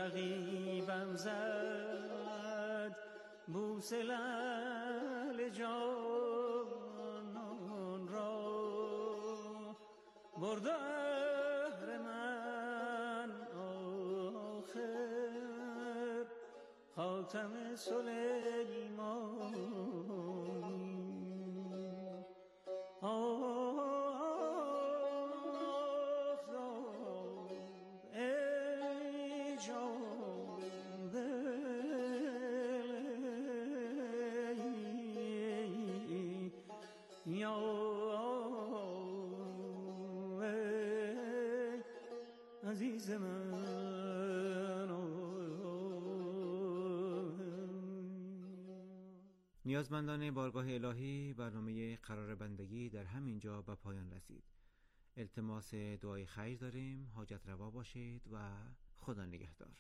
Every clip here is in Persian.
رقیبم زد بوسه لعل جانان را، برد اهر من آخر خاتم سلیمانی. آفتاب ای جان دل یا عزیز من. نیازمندان بارگاه الهی، برنامه قرار بندگی در همین جا به پایان رسید. التماس دعای خیر داریم. حاجت روا باشید و خدا نگهدار.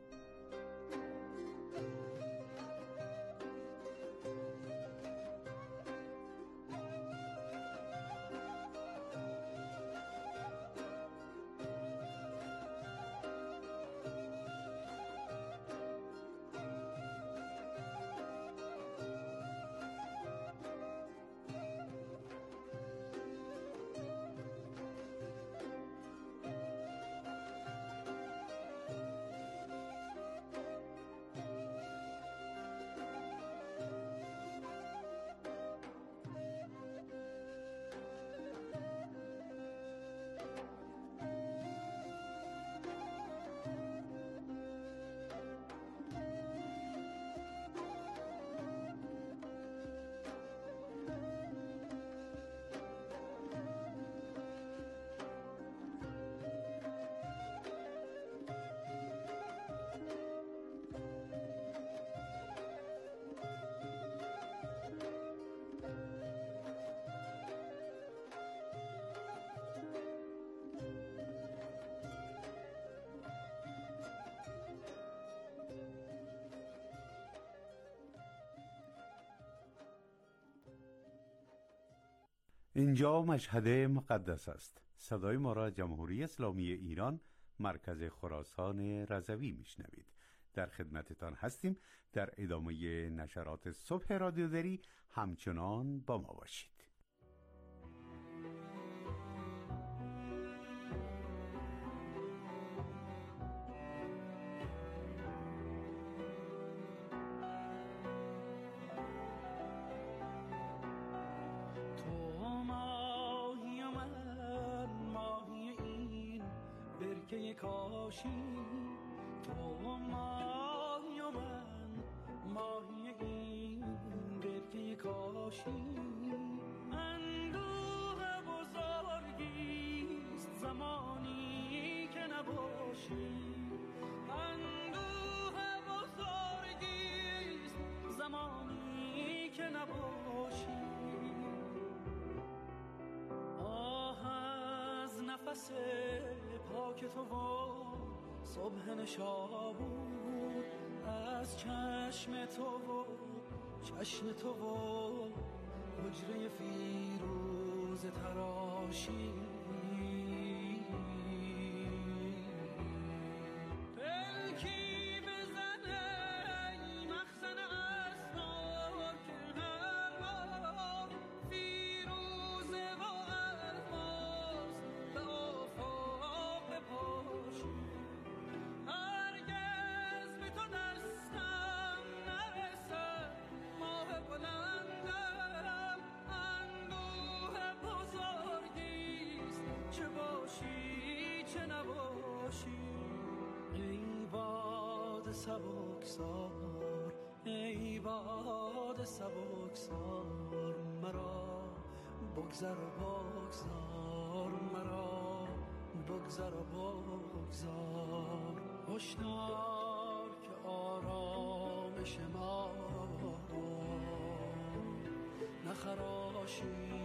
اینجا مشهد مقدس است. صدای ما را جمهوری اسلامی ایران، مرکز خراسان رضوی میشنوید. در خدمتتان هستیم. در ادامه نشرات صبح رادیو دری همچنان با ما باشید. کاشی تو ماهی و من ماهی این برکه کاشی، اندوه بزرگیست زمانی که نباشی، اندوه بزرگیست زمانی که نباشی. آه از نفس پاک تو و صبح نشابور، از چشم تو و چشم تو و حجره فیروز تراشی. سبکسار ای باد سبکسار، مرا بگذر و بگذار، مرا بگذر و بگذار. هشدار که آرامش ما نخراشی.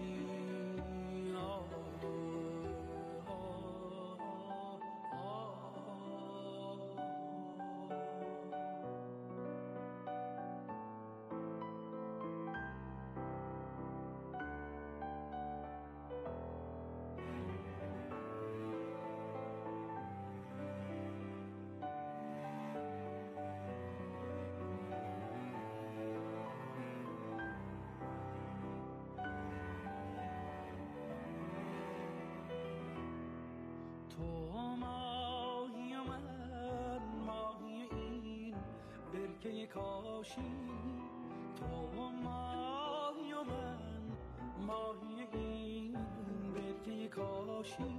تو ماهی و من ماهی این برکه کاشی، تو ماهی و من ماهی این برکه کاشی.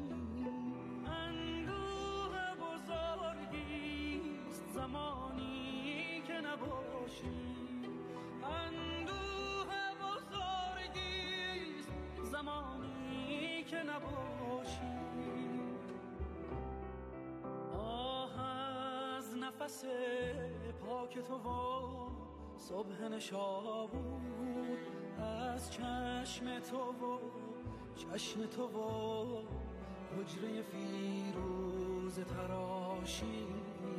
اندوه بزرگیست زمانی که نباشی، اندوه بزرگیست زمانی که نباشی. آه از نفس پاک تو و صبح نشابور، از چشم تو و چشم تو و حجره فیروز تراشی.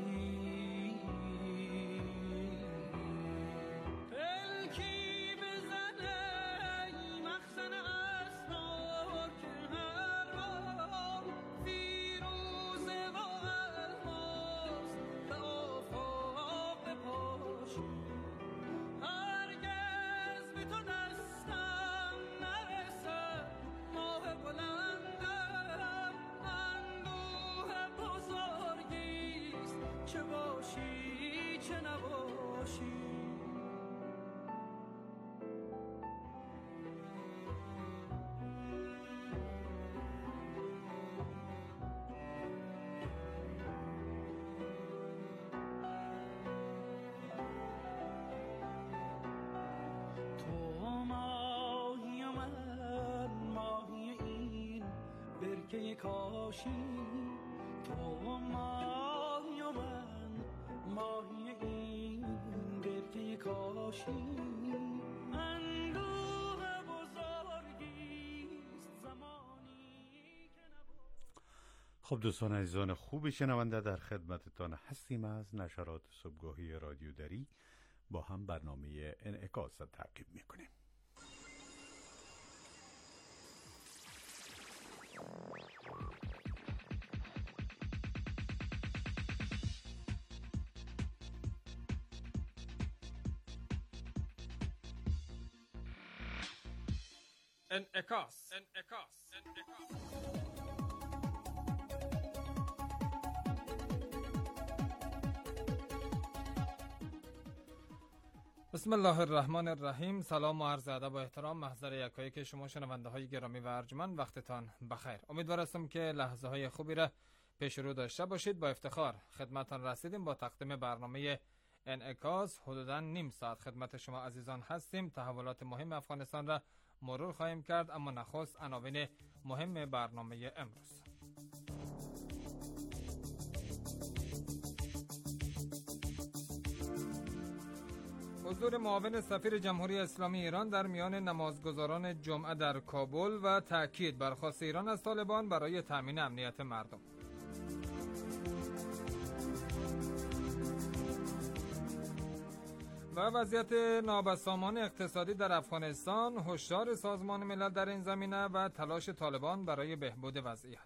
پلکی بزنه ای مخزن اسرار که هر بار فیروزه و الماس به آفاق بپاشی. هرگز به تو دستم نرسد ماه بلندم، اندوه بزرگیست چه باشی چه نباشی. تو ماهی و من ماهی این برکه کاشی، تو ماهی و من ماهی این برکه کاشی. اندوه بزرگیست زمانی که نباشی. خب دوستان عزیزان خوب شنونده، در خدمتتان هستیم از نشرات صبحگاهی رادیو دری. با هم برنامه انعکاس را تعقیب میکنیم. انعکاس. بسم الله الرحمن الرحیم. سلام و عرض ادب و احترام محضر یکایک شما شنونده های گرامی و ارجمند، وقتتان بخیر. امیدوار هستم که لحظه های خوبی را پیش رو داشته باشید. با افتخار خدمتتان رسیدیم با تقدیم برنامه انعکاس. حدوداً نیم ساعت خدمت شما عزیزان هستیم. تحولات مهم افغانستان را مرور خواهیم کرد، اما نخست عناوین مهم برنامه امروز. حضور معاون سفیر جمهوری اسلامی ایران در میان نمازگزاران جمعه در کابل و تأکید بر خواست ایران از طالبان برای تامین امنیت مردم. و وضعیت نابسامان اقتصادی در افغانستان، هشدار سازمان ملل در این زمینه و تلاش طالبان برای بهبود وضعیت.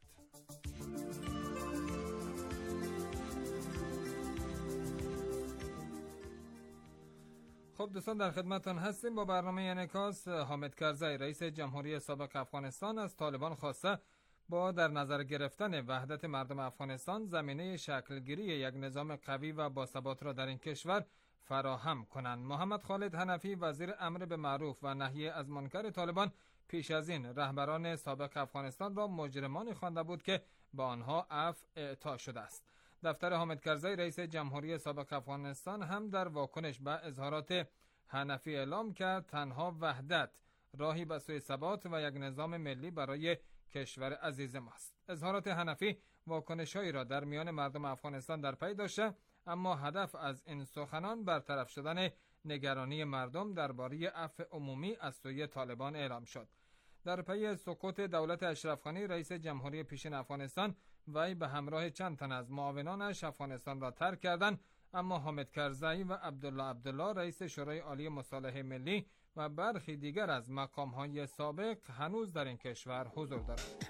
خب دوستان در خدمتتان هستیم با برنامه انعکاس. حامد کرزی رئیس جمهوری سابق افغانستان از طالبان خواسته با در نظر گرفتن وحدت مردم افغانستان زمینه شکلگیری یک نظام قوی و باثبات را در این کشور فراهم کنند. محمد خالد حنفی وزیر امر به معروف و نهی از منکر طالبان پیش از این رهبران سابق افغانستان را مجرمانی خوانده بود که با آنها عفو اعطا شده است. دفتر حامد کرزی رئیس جمهوری سابق افغانستان هم در واکنش به اظهارات حنفی اعلام کرد تنها وحدت راهی به سوی ثبات و یک نظام ملی برای کشور عزیز ماست. اظهارات حنفی واکنش‌هایی را در میان مردم افغانستان در پی داشته، اما هدف از این سخنان برطرف شدن نگرانی مردم درباره عفو عمومی از سوی طالبان اعلام شد. در پی سقوط دولت اشرف غنی رئیس جمهوری پیشین افغانستان، وی به همراه چند تن از معاونانش افغانستان را ترک کردند، اما حامد کرزی و عبدالله رئیس شورای عالی مصالحه ملی و برخی دیگر از مقام‌های سابق هنوز در این کشور حضور دارند.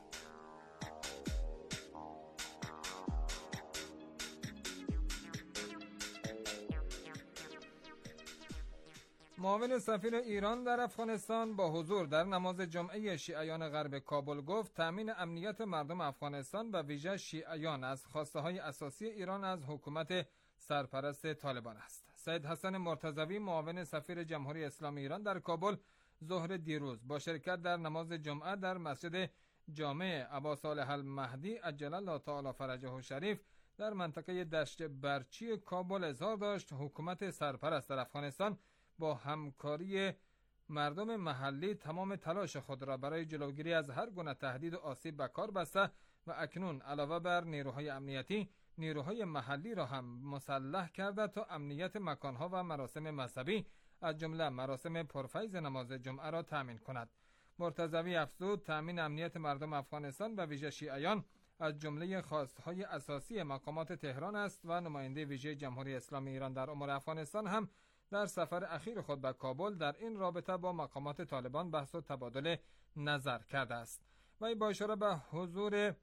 معاون سفیر ایران در افغانستان با حضور در نماز جمعه شیعیان غرب کابل گفت تامین امنیت مردم افغانستان و ویژه شیعیان از خواسته‌های اساسی ایران از حکومت سرپرست طالبان است. سید حسن مرتضوی معاون سفیر جمهوری اسلامی ایران در کابل ظهر دیروز با شرکت در نماز جمعه در مسجد جامع ابا صالح المهدی عجل الله تعالی فرجه الشریف در منطقه دشت برچی کابل اظهار داشت حکومت سرپرست در افغانستان با همکاری مردم محلی تمام تلاش خود را برای جلوگیری از هر گونه تهدید و آسیب به کار بسته و اکنون علاوه بر نیروهای امنیتی نیروهای محلی را هم مسلح کرده تا امنیت مکانها و مراسم مذهبی از جمله مراسم پرفیض نماز جمعه را تأمین کند. مرتضوی افزود تأمین امنیت مردم افغانستان و ویژه شیعیان از جمله خواستهای اساسی مقامات تهران است و نماینده ویژه جمهوری اسلامی ایران در امور افغانستان هم در سفر اخیر خود به کابل در این رابطه با مقامات طالبان بحث و تبادل نظر کرده است. وی با اشاره به حضور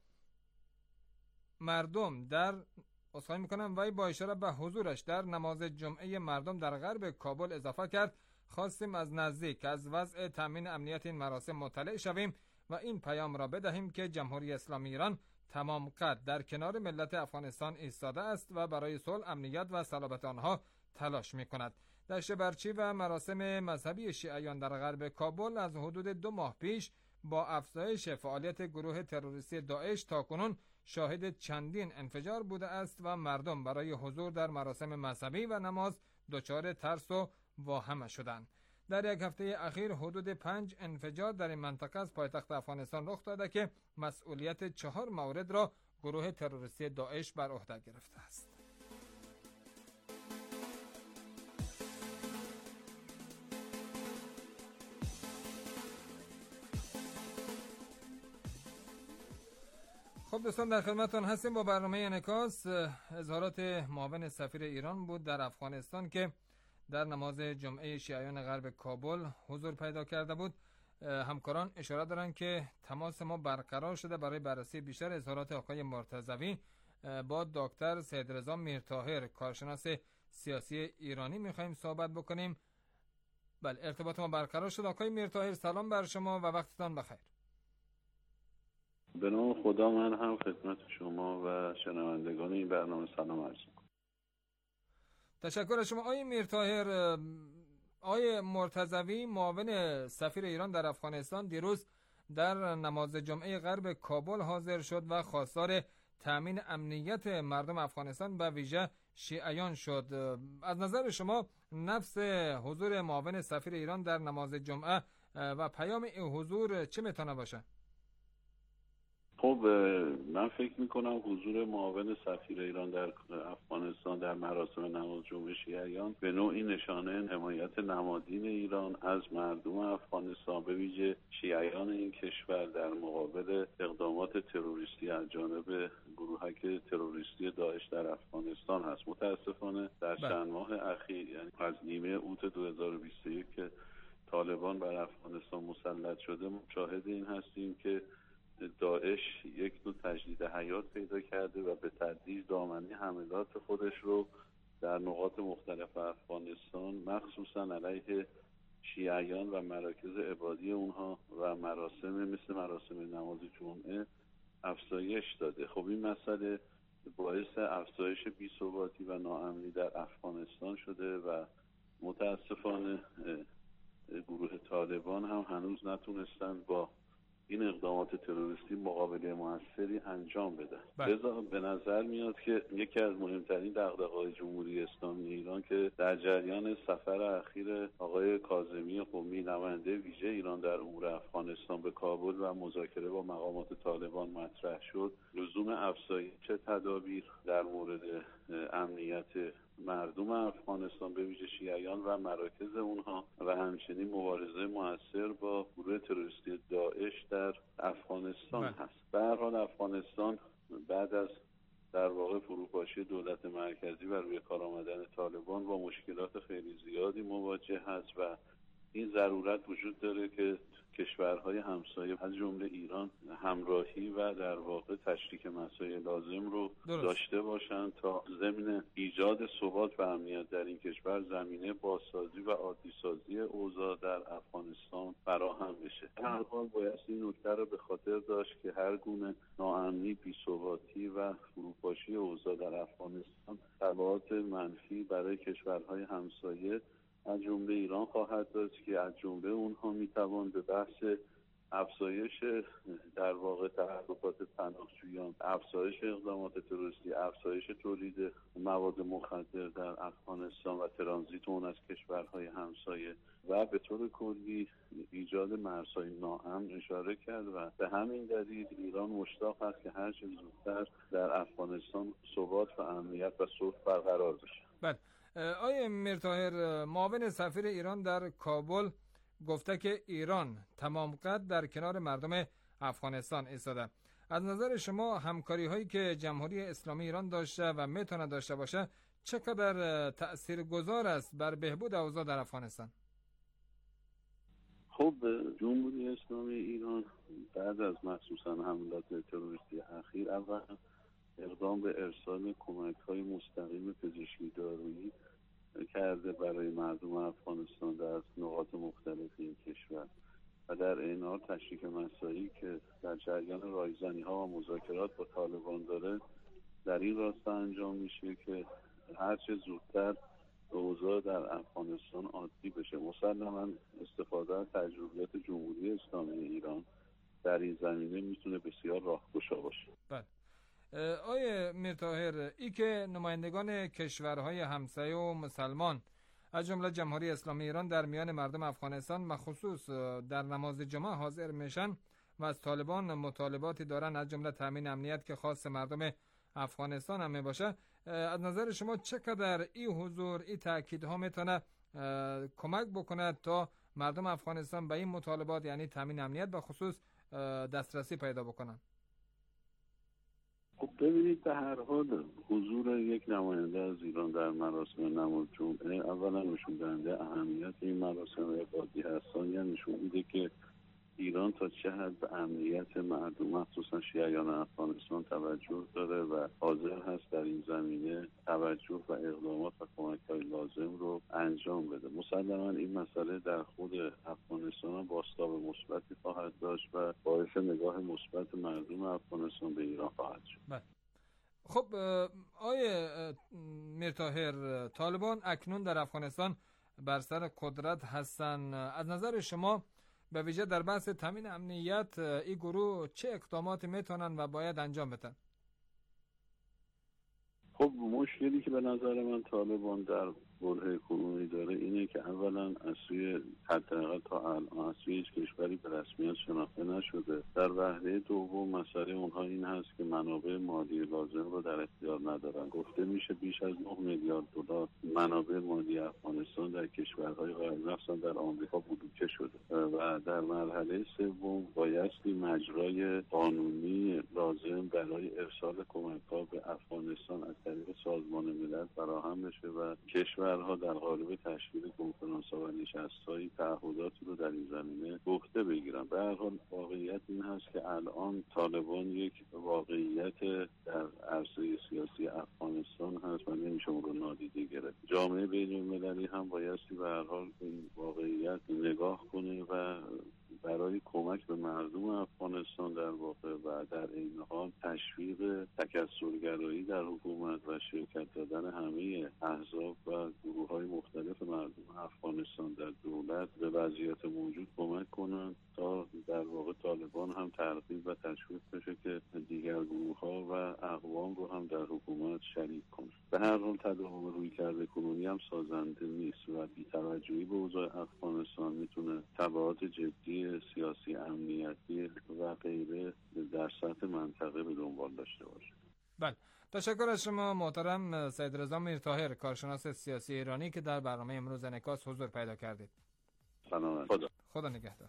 مردم در وی با اشاره به حضورش در نماز جمعه مردم در غرب کابل اضافه کرد خواستیم از نزدیک از وضع تامین امنیت این مراسم مطلع شویم و این پیام را بدهیم که جمهوری اسلامی ایران تمام قد در کنار ملت افغانستان ایستاده است و برای صلح، امنیت و سلامت آنها تلاش می‌کند. دشت برچی و مراسم مذهبی شیعیان در غرب کابل از حدود 2 ماه پیش با افزایش فعالیت گروه تروریستی داعش تاکنون شاهد چندین انفجار بوده است و مردم برای حضور در مراسم مذهبی و نماز دچار ترس و واهمه شدند. در یک هفته اخیر حدود 5 انفجار در این منطقه از پایتخت افغانستان رخ داده که مسئولیت 4 مورد را گروه تروریستی داعش بر عهده گرفته است. خب دوستان در خدمتتون هستیم با برنامه انعکاس. اظهارات معاون سفیر ایران بود در افغانستان که در نماز جمعه شیعیان غرب کابل حضور پیدا کرده بود. همکاران اشاره دارند که تماس ما برقرار شده برای بررسی بیشتر اظهارات آقای مرتضوی با دکتر سیدرضا میرطاهر کارشناس سیاسی ایرانی می‌خوایم صحبت بکنیم. بله ارتباط ما برقرار شد. آقای میرطاهر سلام بر شما و وقتتان بخیر. به نام خدا من هم خدمت شما و شنوندگان این برنامه سلام عرض می‌کنم. تشکر از شما آقای میرطاهر. آقای مرتضوی معاون سفیر ایران در افغانستان دیروز در نماز جمعه غرب کابل حاضر شد و خواستار تامین امنیت مردم افغانستان و ویژه شیعیان شد. از نظر شما نفس حضور معاون سفیر ایران در نماز جمعه و پیام این حضور چه میتونه باشه؟ خب من فکر میکنم حضور معاون سفیر ایران در افغانستان در مراسم نماز جمعه شیعیان به نوعی نشانه حمایت نمادین ایران از مردم افغانستان به ویژه شیعیان این کشور در مقابل اقدامات تروریستی از جانب گروهک تروریستی داعش در افغانستان هست. متاسفانه در چند ماه اخیر یعنی از نیمه اوت 2021 که طالبان بر افغانستان مسلط شده مشاهد این هستیم که داعش یک نوع تجدید حیات پیدا کرده و به تدریج دامنه حملات خودش رو در نقاط مختلف افغانستان مخصوصا علیه شیعیان و مراکز عبادی اونها و مثل مراسم نماز جمعه افزایش داده. خب این مسئله باعث افزایش بی‌ثباتی و ناامنی در افغانستان شده و متاسفانه گروه طالبان هم هنوز نتونستند با این اقدامات تروریستی مقابله موثری انجام بدن. لذا به نظر میاد که یکی از مهمترین دغدغه‌های جمهوری اسلامی ایران که در جریان سفر اخیر آقای کاظمی قمی نماینده ویژه ایران در امور افغانستان به کابل و مذاکره با مقامات طالبان مطرح شد، لزوم افزایش تدابیر در مورد امنیت مردم افغانستان به ویژه شیعیان و مراکز اونها و همچنین مبارزه موثر با گروه تروریستی داعش در افغانستان هست. به هر حال افغانستان بعد از در واقع فروپاشی دولت مرکزی و روی کار آمدن طالبان با مشکلات خیلی زیادی مواجه هست و این ضرورت وجود داره که کشورهای همسایه از جمله ایران همراهی و در واقع تشریک مسائل لازم رو داشته باشند تا ضمن ایجاد ثبات و امنیت در این کشور زمینه بازسازی و عادی‌سازی اوضاع در افغانستان فراهم بشه. در هر حال باید این نکته رو به خاطر داشت که هر گونه ناامنی، بی‌ثباتی و فروپاشی اوضاع در افغانستان تبعات منفی برای کشورهای همسایه از جمله ایران خواهد داشت که از جمله اونها میتوان به بحث افزایش در واقع تحرکات پناهجویان، افزایش اقدامات تروریستی، افزایش تولید مواد مخدر در افغانستان و ترانزیت اون از کشورهای همسایه و به طور کلی ایجاد مرزهای ناامن اشاره کرد و به همین دلیل ایران مشتاق است که هر چه زودتر در افغانستان ثبات و امنیت و صلح برقرار بشه. بله. آقای میرطاهر، معاون سفیر ایران در کابل گفته که ایران تمام قد در کنار مردم افغانستان ایستاده. از نظر شما همکاری هایی که جمهوری اسلامی ایران داشته و میتونه داشته باشه چقدر تاثیرگذار است بر بهبود اوضاع در افغانستان؟ خب جمهوری اسلامی ایران بعد از مخصوصا حملات تروریستی اخیر اول اقدام به ارسال کمک‌های مستقیم پزشکی دارویی کرده برای مردم افغانستان در نقاط مختلف این کشور و در این حال تشریک مسائلی که در جریان رایزنی‌ها و مذاکرات با طالبان داره در این راستا انجام میشه که هرچه زودتر اوضاع در افغانستان عادی بشه. مسلماً استفاده از تجربیات جمهوری اسلامی ایران در این زمینه میتونه بسیار راهگشا باشه. بله. آقای میرطاهر، ای که نمایندگان کشورهای همسایه و مسلمان از جمله جمهوری اسلامی ایران در میان مردم افغانستان مخصوص در نماز جمعه حاضر میشن و از طالبان مطالباتی دارن از جمله تامین امنیت که خاص مردم افغانستان هم میباشه، از نظر شما چقدر این حضور، این تاکیدها میتونه کمک بکنه تا مردم افغانستان به این مطالبات یعنی تامین امنیت به خصوص دسترسی پیدا بکنن؟ خب ببینید، به هر حال حضور یک نماینده از ایران در مراسم نماز جمعه اولا نشون دهنده اهمیت این مراسم عبادی هست، ثانیاً نشون میده که ایران تا چه حد به امنیت مردم مخصوصا شیعیان افغانستان توجه داره و حاضر هست در این زمینه توجه و اقدامات و کمک‌های لازم رو انجام بده. مسلماً این مسئله در خود افغانستان بازتاب مثبتی خواهد داشت و باعث نگاه مثبت مردم افغانستان به ایران خواهد شد. خب آقای میرطاهر، طالبان اکنون در افغانستان بر سر قدرت هستن. از نظر شما به ویژه در بحث تامین امنیت این گروه چه اقداماتی میتونن و باید انجام بدن؟ خب مشکلی که به نظر من طالبان در برهه کنونی داره اینه که اولا از سوی حداقل تا الان از سوی هیچ کشوری به رسمیت شناخته نشده. در وهله دوم مسئله اونها این هست که منابع مالی لازم رو در اختیار ندارن. گفته میشه بیش از 9 میلیارد دلار منابع مالی افغانستان در کشورهای غربی مخصوصا در آمریکا بلوکه شده و در مرحله سوم بایستی مجرای قانونی لازم برای ارسال کمک‌ها به افغانستان از طریق سازمان ملل فراهم بشه و کشورها در قالب تشکیل کنفرانس‌ها و نشست‌های تعهداتی رو در این زمینه گفته بگیرن. به هر حال واقعیت این هست که الان طالبان یک واقعیت در عرصه سیاسی افغانستان هست و نمیشه اون رو نادیده گرفت. جامعه بین‌المللی هم بایستی به هر حال این واقعیت نگاه کنه و برای کمک به مردم افغانستان در واقع و در این حال تشویق تکثرگرایی در حکومت و شرکت دادن همه احزاب و گروه‌های مختلف مردم افغانستان در دولت به وضعیت موجود کمک کنند تا در واقع طالبان هم ترغیب و تشویق بشه که دیگر گروه‌ها و اقوام رو هم در حکومت شریک کنند. به هر حال تداوم رویکرد کنونی هم سازنده نیست و بی‌توجهی به اوضاع افغانستان میتونه تبعات جدی سیاسی، امنیتی و غیره در سطح منطقه به دنبال داشته باشه. بله، تشکر از شما محترم سید رضا میرطاهر، کارشناس سیاسی ایرانی که در برنامه امروز انعکاس حضور پیدا کردید. سلام. خدا نگهدار.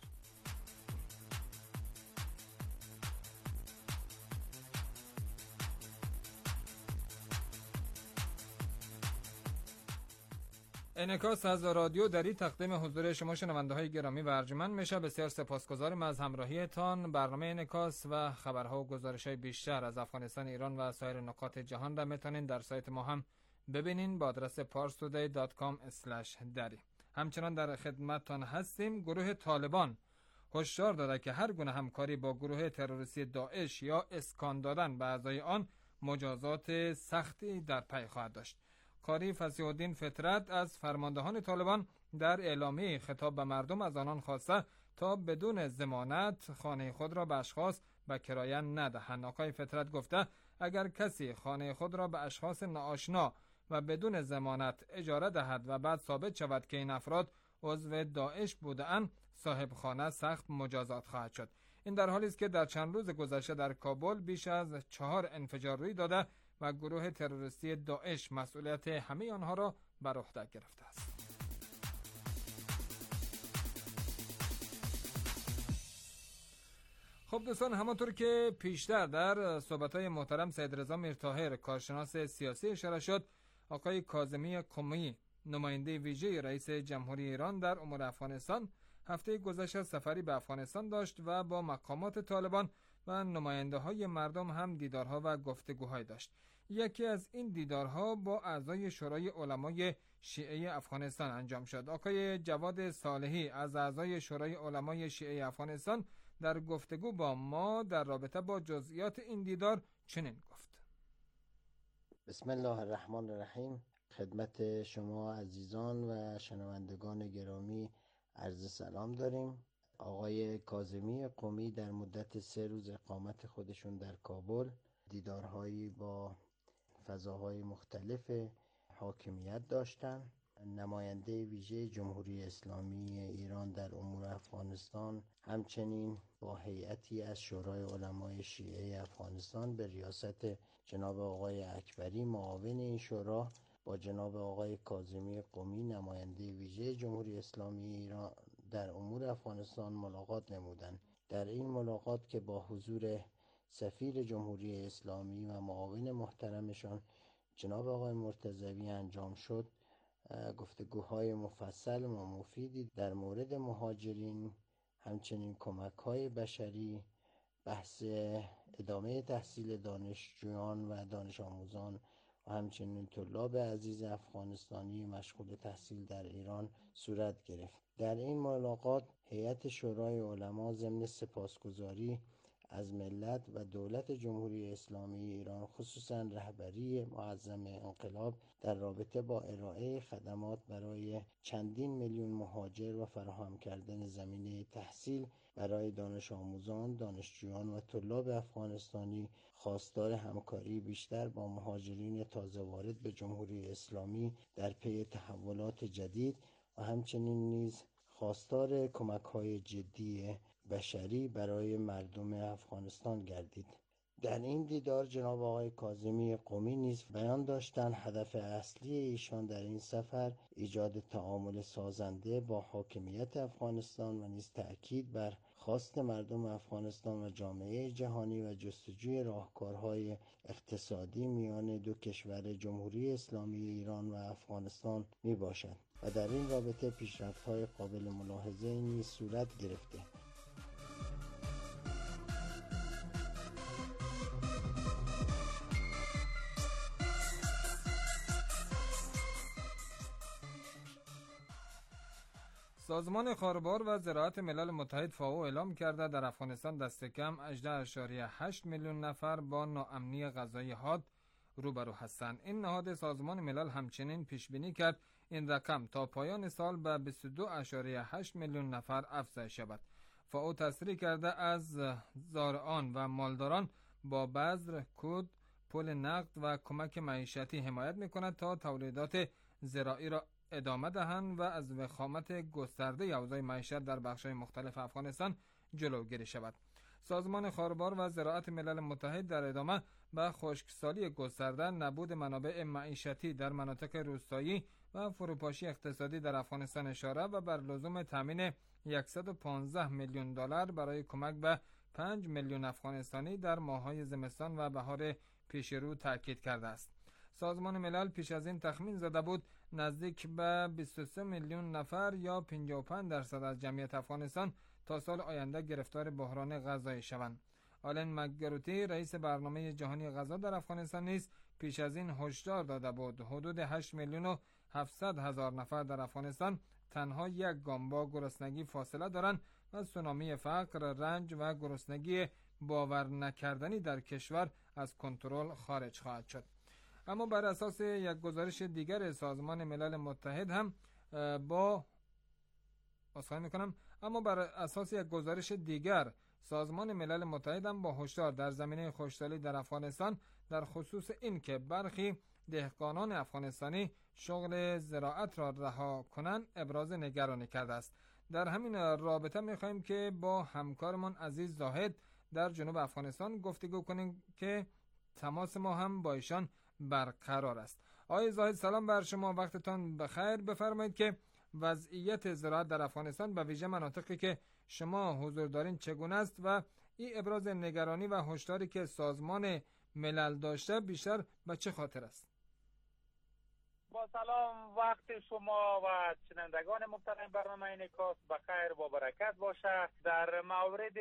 انعکاس از رادیو دری تقدیم حضور شما شنونده‌های گرامی و ارجمند میشه. بسیار سپاسگزاریم از همراهیتان. برنامه انعکاس و خبرها و گزارش‌های بیشتر از افغانستان، ایران و سایر نقاط جهان را میتونین در سایت ما هم ببینین با آدرس parstoday.com/dari. همچنان در خدمتتان هستیم. گروه طالبان هشدار داده که هر گونه همکاری با گروه تروریستی داعش یا اسکان دادن به اعضای آن مجازات سختی در پی خواهد داشت. قاری فصیح الدین فطرت از فرماندهان طالبان در اعلامیه خطاب به مردم از آنان خواسته تا بدون ضمانت خانه خود را به اشخاص به کرایه ندهند. آقای فطرت گفته اگر کسی خانه خود را به اشخاص ناآشنا و بدون ضمانت اجاره دهد و بعد ثابت شود که این افراد عضو داعش بودند، صاحب خانه سخت مجازات خواهد شد. این در حالی است که در چند روز گذشته در کابل بیش از 4 انفجار روی داده و گروه تروریستی داعش مسئولیت همه آنها را بر عهده گرفته است. خب دوستان، همانطور که پیشتر در صحبت‌های محترم سید رضا میرطاهر کارشناس سیاسی اشاره شد، آقای کاظمی قمی نماینده ویژه رئیس جمهوری ایران در امور افغانستان هفته گذشته سفری به افغانستان داشت و با مقامات طالبان و نماینده‌های مردم هم دیدارها و گفتگوهای داشت. یکی از این دیدارها با اعضای شورای علمای شیعه افغانستان انجام شد. آقای جواد صالحی از اعضای شورای علمای شیعه افغانستان در گفتگو با ما در رابطه با جزئیات این دیدار چنین گفت: بسم الله الرحمن الرحیم. خدمت شما عزیزان و شنوندگان گرامی عرض سلام داریم. آقای کاظمی قمی در مدت 3 روز اقامت خودشون در کابل دیدارهایی با فضاهای مختلف حاکمیت داشتند. نماینده ویژه جمهوری اسلامی ایران در امور افغانستان همچنین با هیئتی از شورای علمای شیعه افغانستان به ریاست جناب آقای اکبری معاون این شورا با جناب آقای کاظمی قمی نماینده ویژه جمهوری اسلامی ایران در امور افغانستان ملاقات نمودند. در این ملاقات که با حضور سفیر جمهوری اسلامی و معاون محترمشان جناب آقای مرتضوی انجام شد، گفتگوهای مفصل و مفیدی در مورد مهاجرین، همچنین کمک‌های بشری، بحث ادامه تحصیل دانشجویان و دانش آموزان و همچنین طلاب عزیز افغانستانی مشغول تحصیل در ایران صورت گرفت. در این ملاقات هیئت شورای علما ضمن سپاسگزاری از ملت و دولت جمهوری اسلامی ایران، خصوصا رهبری معظم انقلاب، در رابطه با ارائه خدمات برای چندین میلیون مهاجر و فراهم کردن زمینه تحصیل برای دانش آموزان، دانشجویان و طلاب افغانستانی خواستار همکاری بیشتر با مهاجرین تازه وارد به جمهوری اسلامی در پی تحولات جدید و همچنین نیز خواستار کمک‌های جدی بشری برای مردم افغانستان گردید. در این دیدار جناب آقای کاظمی قمی نیز بیان داشتند هدف اصلی ایشان در این سفر ایجاد تعامل سازنده با حاکمیت افغانستان و نیز تأکید بر خواست مردم افغانستان و جامعه جهانی و جستجوی راهکارهای اقتصادی میان دو کشور جمهوری اسلامی ایران و افغانستان می باشد و در این رابطه پیشرفت‌های قابل ملاحظه نیز صورت گرفته. سازمان خاربار و زراعت ملل متحد فائو اعلام کرده در افغانستان دست کم 18.8 میلیون نفر با ناامنی غذایی حاد روبرو هستند. این نهاد سازمان ملل همچنین پیش بینی کرد این رقم تا پایان سال به 22.8 میلیون نفر افزایش یابد. فائو تصریح کرده از زارعان و مالداران با بذر، کود، پول نقد و کمک معیشتی حمایت می‌کند تا تولیدات زراعی را ادامه دهند و از وخامت گسترده اوضاع معیشت در بخش‌های مختلف افغانستان جلوگیری شود. سازمان خاربار و زراعت ملل متحد در ادامه به خشکسالی گسترده، نبود منابع معیشتی در مناطق روستایی و فروپاشی اقتصادی در افغانستان اشاره و بر لزوم تامین 115 میلیون دلار برای کمک به 5 میلیون افغانستانی در ماه‌های زمستان و بهار پیش رو تاکید کرده است. سازمان ملل پیش از این تخمین زده بود نزدیک به 23 میلیون نفر یا 55% از جمعیت افغانستان تا سال آینده گرفتار بحران غذایی شوند. آلن مکگروتی رئیس برنامه جهانی غذا در افغانستان نیز پیش از این هشدار داده بود حدود 8 میلیون و 700 هزار نفر در افغانستان تنها یک گام با گرسنگی فاصله دارند و سونامی فقر، رنج و گرسنگی باور نکردنی در کشور از کنترل خارج خواهد شد. اما بر اساس یک گزارش دیگر سازمان ملل متحد هم سازمان ملل متحد هم با هشدار در زمینه خشکسالی در افغانستان در خصوص این که برخی دهقانان افغانستانی شغل زراعت را رها کنند ابراز نگرانی کرده است. در همین رابطه می‌خواهیم که با همکارمان عزیز زاهد در جنوب افغانستان گفتگو کنیم که تماس ما هم با ایشان برقرار است. آقای زاهد سلام بر شما، وقتتان بخیر. بفرمایید که وضعیت زراعت در افغانستان به ویژه مناطقی که شما حضور دارین چگونه است و این ابراز نگرانی و هشداری که سازمان ملل داشته بیشتر به چه خاطر است؟ با سلام، وقت شما و شنوندگان محترم برنامه انعکاس بخیر و برکت باشه. در مورد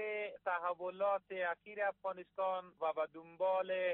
تحولات اخیر افغانستان و به دنبال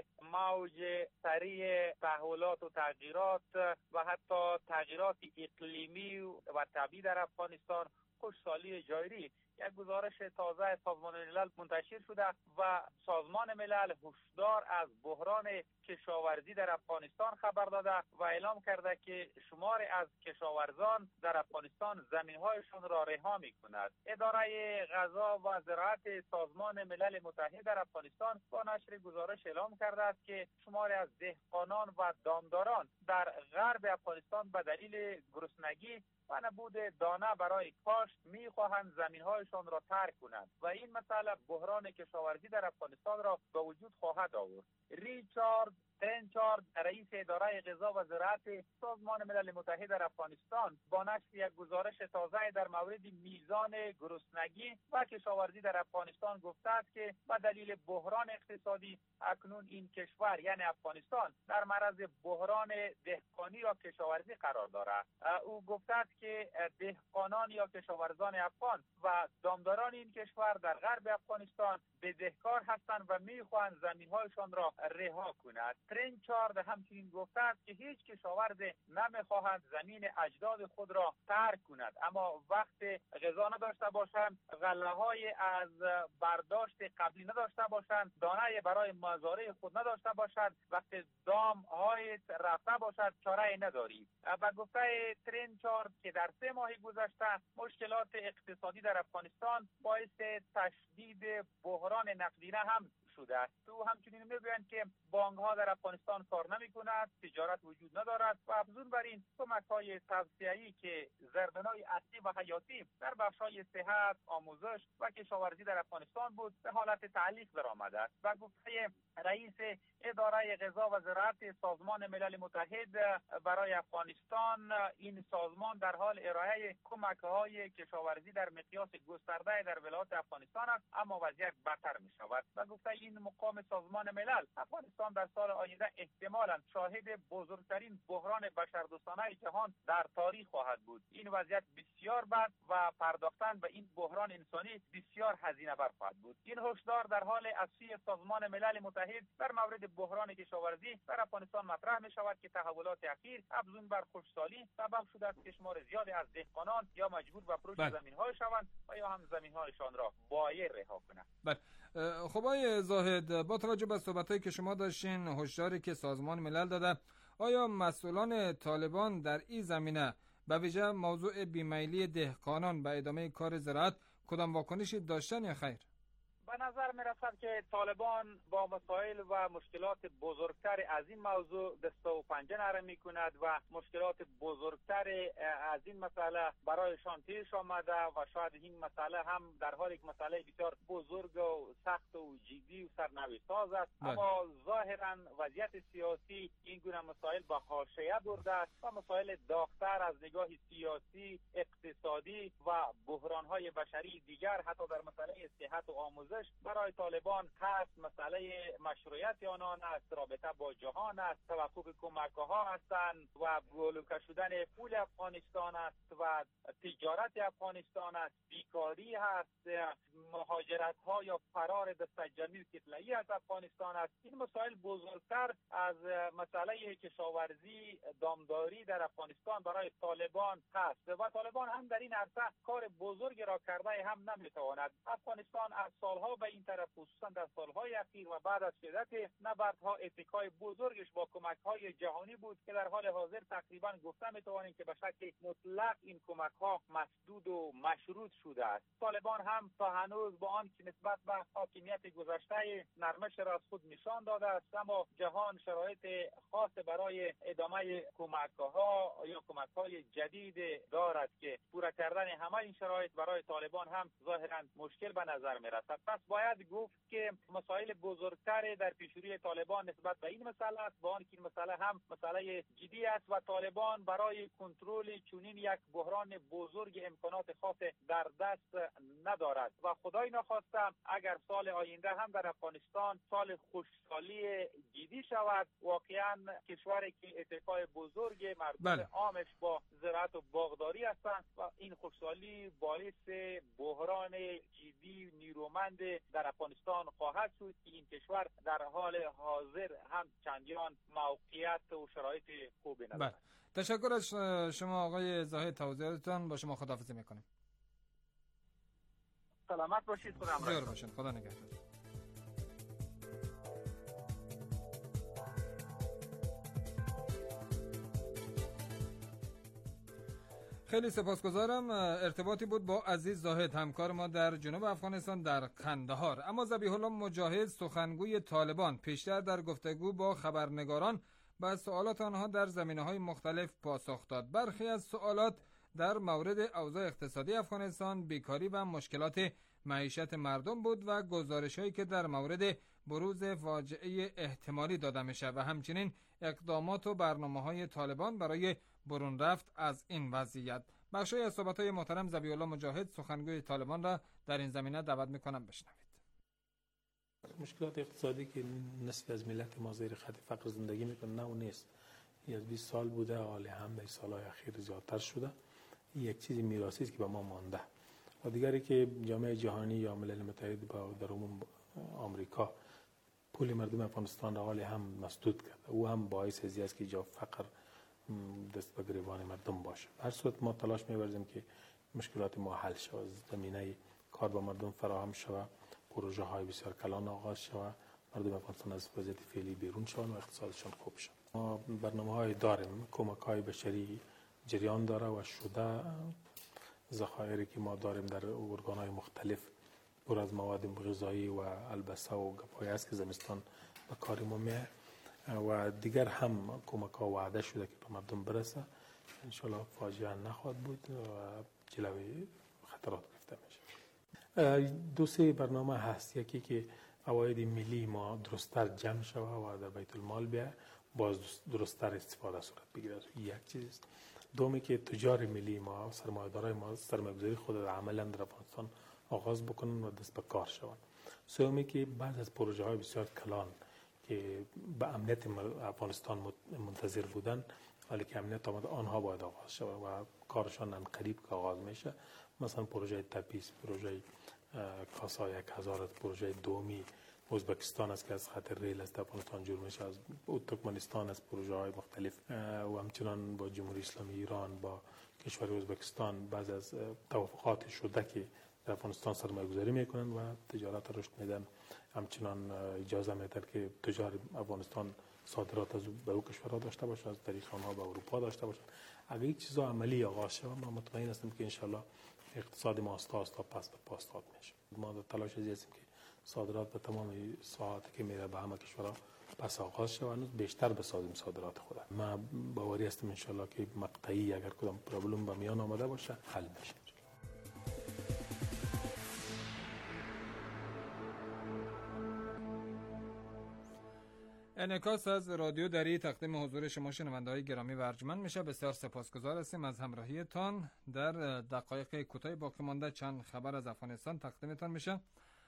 موج سریع تحولات و تغییرات و حتی تغییرات اقلیمی و طبیعی در افغانستان، خشکسالی جاری، یک گزارش تازه سازمان ملل منتشر شده و سازمان ملل هشدار از بحران کشاورزی در افغانستان خبر داده و اعلام کرده که شمار از کشاورزان در افغانستان زمین‌هایشان را رها می‌کند. اداره غذا و زراعت سازمان ملل متحد در افغانستان با نشر گزارش اعلام کرده است که شمار از دهقانان و دامداران در غرب افغانستان به دلیل گرسنگی و نبود دانه برای کاشت می‌خواهند زمین‌هایشان را ترک کنند و این مسئله بحران کشاورزی در افغانستان را به وجود خواهد آورد. ریچارد ترنچارد رئیس اداره غذا و زراعت سازمان ملل متحد در افغانستان با نشر یک گزارش تازه در مورد میزان گرسنگی و کشاورزی در افغانستان گفته است که به دلیل بحران اقتصادی اکنون این کشور یعنی افغانستان در معرض بحران دهقانی یا کشاورزی قرار دارد. او گفته است که دهقانان یا کشاورزان افغان و دامداران این کشور در غرب افغانستان بدهکار هستند و میخواهند زمین‌هایشان را رها کنند. ترنچارد همچنین گفته است که هیچ کشاورز نمیخواهد زمین اجداد خود را ترک کند، اما وقت غذا نداشته باشند، غله‌های از برداشت قبلی نداشته باشند، دانه برای مزارع خود نداشته باشند، وقت دام‌های رفته باشد، چاره نداری. و گفته ترنچارد که در 3 ماه گذشته مشکلات اقتصادی در افغانستان باعث تشدید بحران نقدینه هم شده است. تو همچنین میگویند که بانک ها در افغانستان کار نمی کند، تجارت وجود ندارد و افزون بر این کمک های توسعه‌ای که زربنای اصلی و حیاتی در بخش های صحت، آموزش و کشاورزی در افغانستان بود به حالت تعلیق درآمده است. و گفته رئیس اداره غذا و زراعت سازمان ملل متحد برای افغانستان، این سازمان در حال ارائه کمک های کشاورزی در مقیاس گسترده در ولایات افغانستان است، اما وضعیت بدتر می شود. و گفته این مقام سازمان ملل افغانستان در سال آینده احتمالاً شاهد بزرگترین بحران بشردوستانه جهان در تاریخ خواهد بود. این وضعیت بسیار بد و پرداختن به این بحران انسانی بسیار هزینه بر خواهد بود. این هشدار در حال از سوی سازمان ملل متحد در مورد بحران کشاورزی در افغانستان مطرح می شود که تحولات اخیر افزون بر خشکسالی سبب شده است که شمار زیادی از دهقانان یا مجبور به فروش زمین‌های شوند و یا هم زمین‌هایشان را بایر رها کنند. بله. خب آقای زاهد، با توجه به صحبتایی که شما داشتین، هشداری که سازمان ملل داده، آیا مسئولان طالبان در این زمینه به ویژه موضوع بیمیلی دهقانان به ادامه کار زراعت کدام واکنشی داشتن یا خیر؟ به نظر می رسد که طالبان با مسائل و مشکلات بزرگتر از این موضوع دست و پنجه نرم می کند و مشکلات بزرگتر از این مسئله برایشان پیش آمده و شاید این مسئله هم در حال یک مسئله بسیار بزرگ و سخت و جدی و سرنوشت ساز است، اما ظاهرا وضعیت سیاسی این گونه مسائل به حاشیه برده است و مسائل داغ‌تر از نگاه سیاسی، اقتصادی و بحران‌های بشری دیگر حتی در مسئله صحت و آموزش دومش برای طالبان هست مسئله مشروعیت آنان است، رابطه با جهان است، توقف کمک‌ها هستند و بلوکه شدن پول افغانستان است و تجارت افغانستان است، بیکاری هست، مهاجرت‌ها یا فرار دسته‌جمعی و کتله‌ای از افغانستان است. این مسائل بزرگتر از مسئله کشاورزی دامداری در افغانستان برای طالبان هست و طالبان هم در این عرصه کار بزرگی را کرده هم نمیتواند. افغانستان از سالها به این طرف، خصوصا در سالهای اخیر و بعد از شدت نبردها، اتکای بزرگش با کمک‌های جهانی بود که در حال حاضر تقریبا گفته میتوانیم که به شکل مطلق این کمک‌ها مسدود و مشروط شده است. طالبان هم تا هنوز با آن که نسبت به حاکمیت گذشته نرمش را از خود نشان داده است، اما جهان شرایط خاص برای ادامه کمک‌ها یا کمک‌های جدید دارد که پورا کردن همه این شرایط برای طالبان هم ظاهراً مشکل به نظر می‌رسد. پس باید گفت که مسائل بزرگتر در پیشروی طالبان نسبت به این مسئله است، با آنکه این مسئله هم مسئله جدی است و طالبان برای کنترل چنین یک بحران بزرگ امکانات خاص در دست ندارد و خدای نخواسته اگر سال آینده هم در افغانستان سال خوشحالی جدی شود، واقعا کشوری که اتکای بزرگ مردم عامش با زراعت و باغداری هستند و این خوشحالی باعث بحران جدی نیرومند در افغانستان خواهد شد که این کشور در حال حاضر هم چندان موقعیت و شرایط خوبی ندارد. تشکر از شما آقای زاهد، توضیحاتتان. با شما خداحافظی میکنیم. سلامت باشید. خدا همراهتون باشید. خدا نگهدار. خیلی سپاسگزارم. ارتباطی بود با عزیز زاهد، همکار ما در جنوب افغانستان در قندهار. اما ذبیح الله مجاهد، سخنگوی طالبان، پیشتر در گفتگو با خبرنگاران به سوالات آنها در زمینه‌های مختلف پاسخ داد. برخی از سوالات در مورد اوضاع اقتصادی افغانستان، بیکاری و مشکلات معیشت مردم بود و گزارش‌هایی که در مورد بروز فاجعه احتمالی داده میشه و همچنین اقدامات و برنامه‌های طالبان برای برون رفت از این وضعیت. بخشی از صحبت‌های محترم ذبیح الله مجاهد، سخنگوی طالبان را در این زمینه دعوت می‌کنم بشنوید. مشکلات اقتصادی که نصف از ملت ما زیر خط فقر زندگی میکنه نه و نیست. از 20 سال بوده، حال هم در سالهای اخیر زیادتر شده. یک چیزی میراثی است که به ما مانده. و دیگری که جامعه جهانی یا ملل متحد با در عموم آمریکا پول مردم افغانستان را حال هم مسدود کرد. او هم باعث ازی است که جا فقر دست به گریبان مردم باشه. هر صورت ما تلاش می‌ورزیم که مشکلات ما حل شود، زمینه کار با مردم فراهم شود، پروژه های بسیار کلان آغاز شود، مردم افغانستان از وضعیت فعلی بیرون شوند و اقتصادشان خوب شود. ما برنامه‌های داریم، کمک‌های بشری جریان داره و شده. ذخایری که ما داریم در ارگان‌های مختلف پر از مواد غذایی و البسه و گپای است که زمستان به کار ما میاد و دیگر هم کمک‌ها وعده شده که به مردم برسه. ان شاءالله فاجعه نخواهد بود و جلوی خطرات گرفته میشه. دو سه برنامه هست. یکی که عواید ملی ما درست‌تر جمع شود و در بیت المال بیاد، باز درست‌تر استفاده صورت بگیره. یک چیز. دومی که تجار ملی ما، سرمایه‌دارای ما سرمایه‌گذاری خود را عملاً در افغانستان آغاز بکنن و دست به کار شوند. سومی که بعد از پروژه‌های بسیار کلان که به امنیت افغانستان منتظر بودن، ولی که امنیت آمده، آنها باید آغاز شود و کارشان ان قریب که آغاز میشه. مثلا پروژه تپیس، پروژه کاسا 1000، پروژه دومی ازبکستان است که از خط ریل است افغانستان جور میشه، از ترکمنستان است، پروژه های مختلف و همچنان با جمهوری اسلامی ایران، با کشور ازبکستان بعض از توافقات شده که در افغانستان سرمایه گذاری میکنن و تجارت رشد میدن. همچنان اجازه میدن که تجار افغانستان صادرات از به او کشورها داشته باشه، از طریق آنها به اروپا داشته باشن. اگر این چیزا عملی آغاز شود، ما مطمئن هستیم که انشالله اقتصاد ما آستا آستا پس به پا استاد میشه. ما در تلاش هستیم که صادرات به تمام ساعاتی که میره به همه کشورها پس آغاز شود، بیشتر بسازیم صادرات خود. ما باوری هستیم انشالله که مقطعی اگر کدام پرابلم به میان آمده باشه حل میشه. انعکاس از رادیو دری تقدیم حضور شما شنونده‌های گرامی و ارجمند میشه. بسیار سپاسگزار هستیم از همراهیتان. در دقایق کوتاه باقی مانده چند خبر از افغانستان تقدیمتان میشه.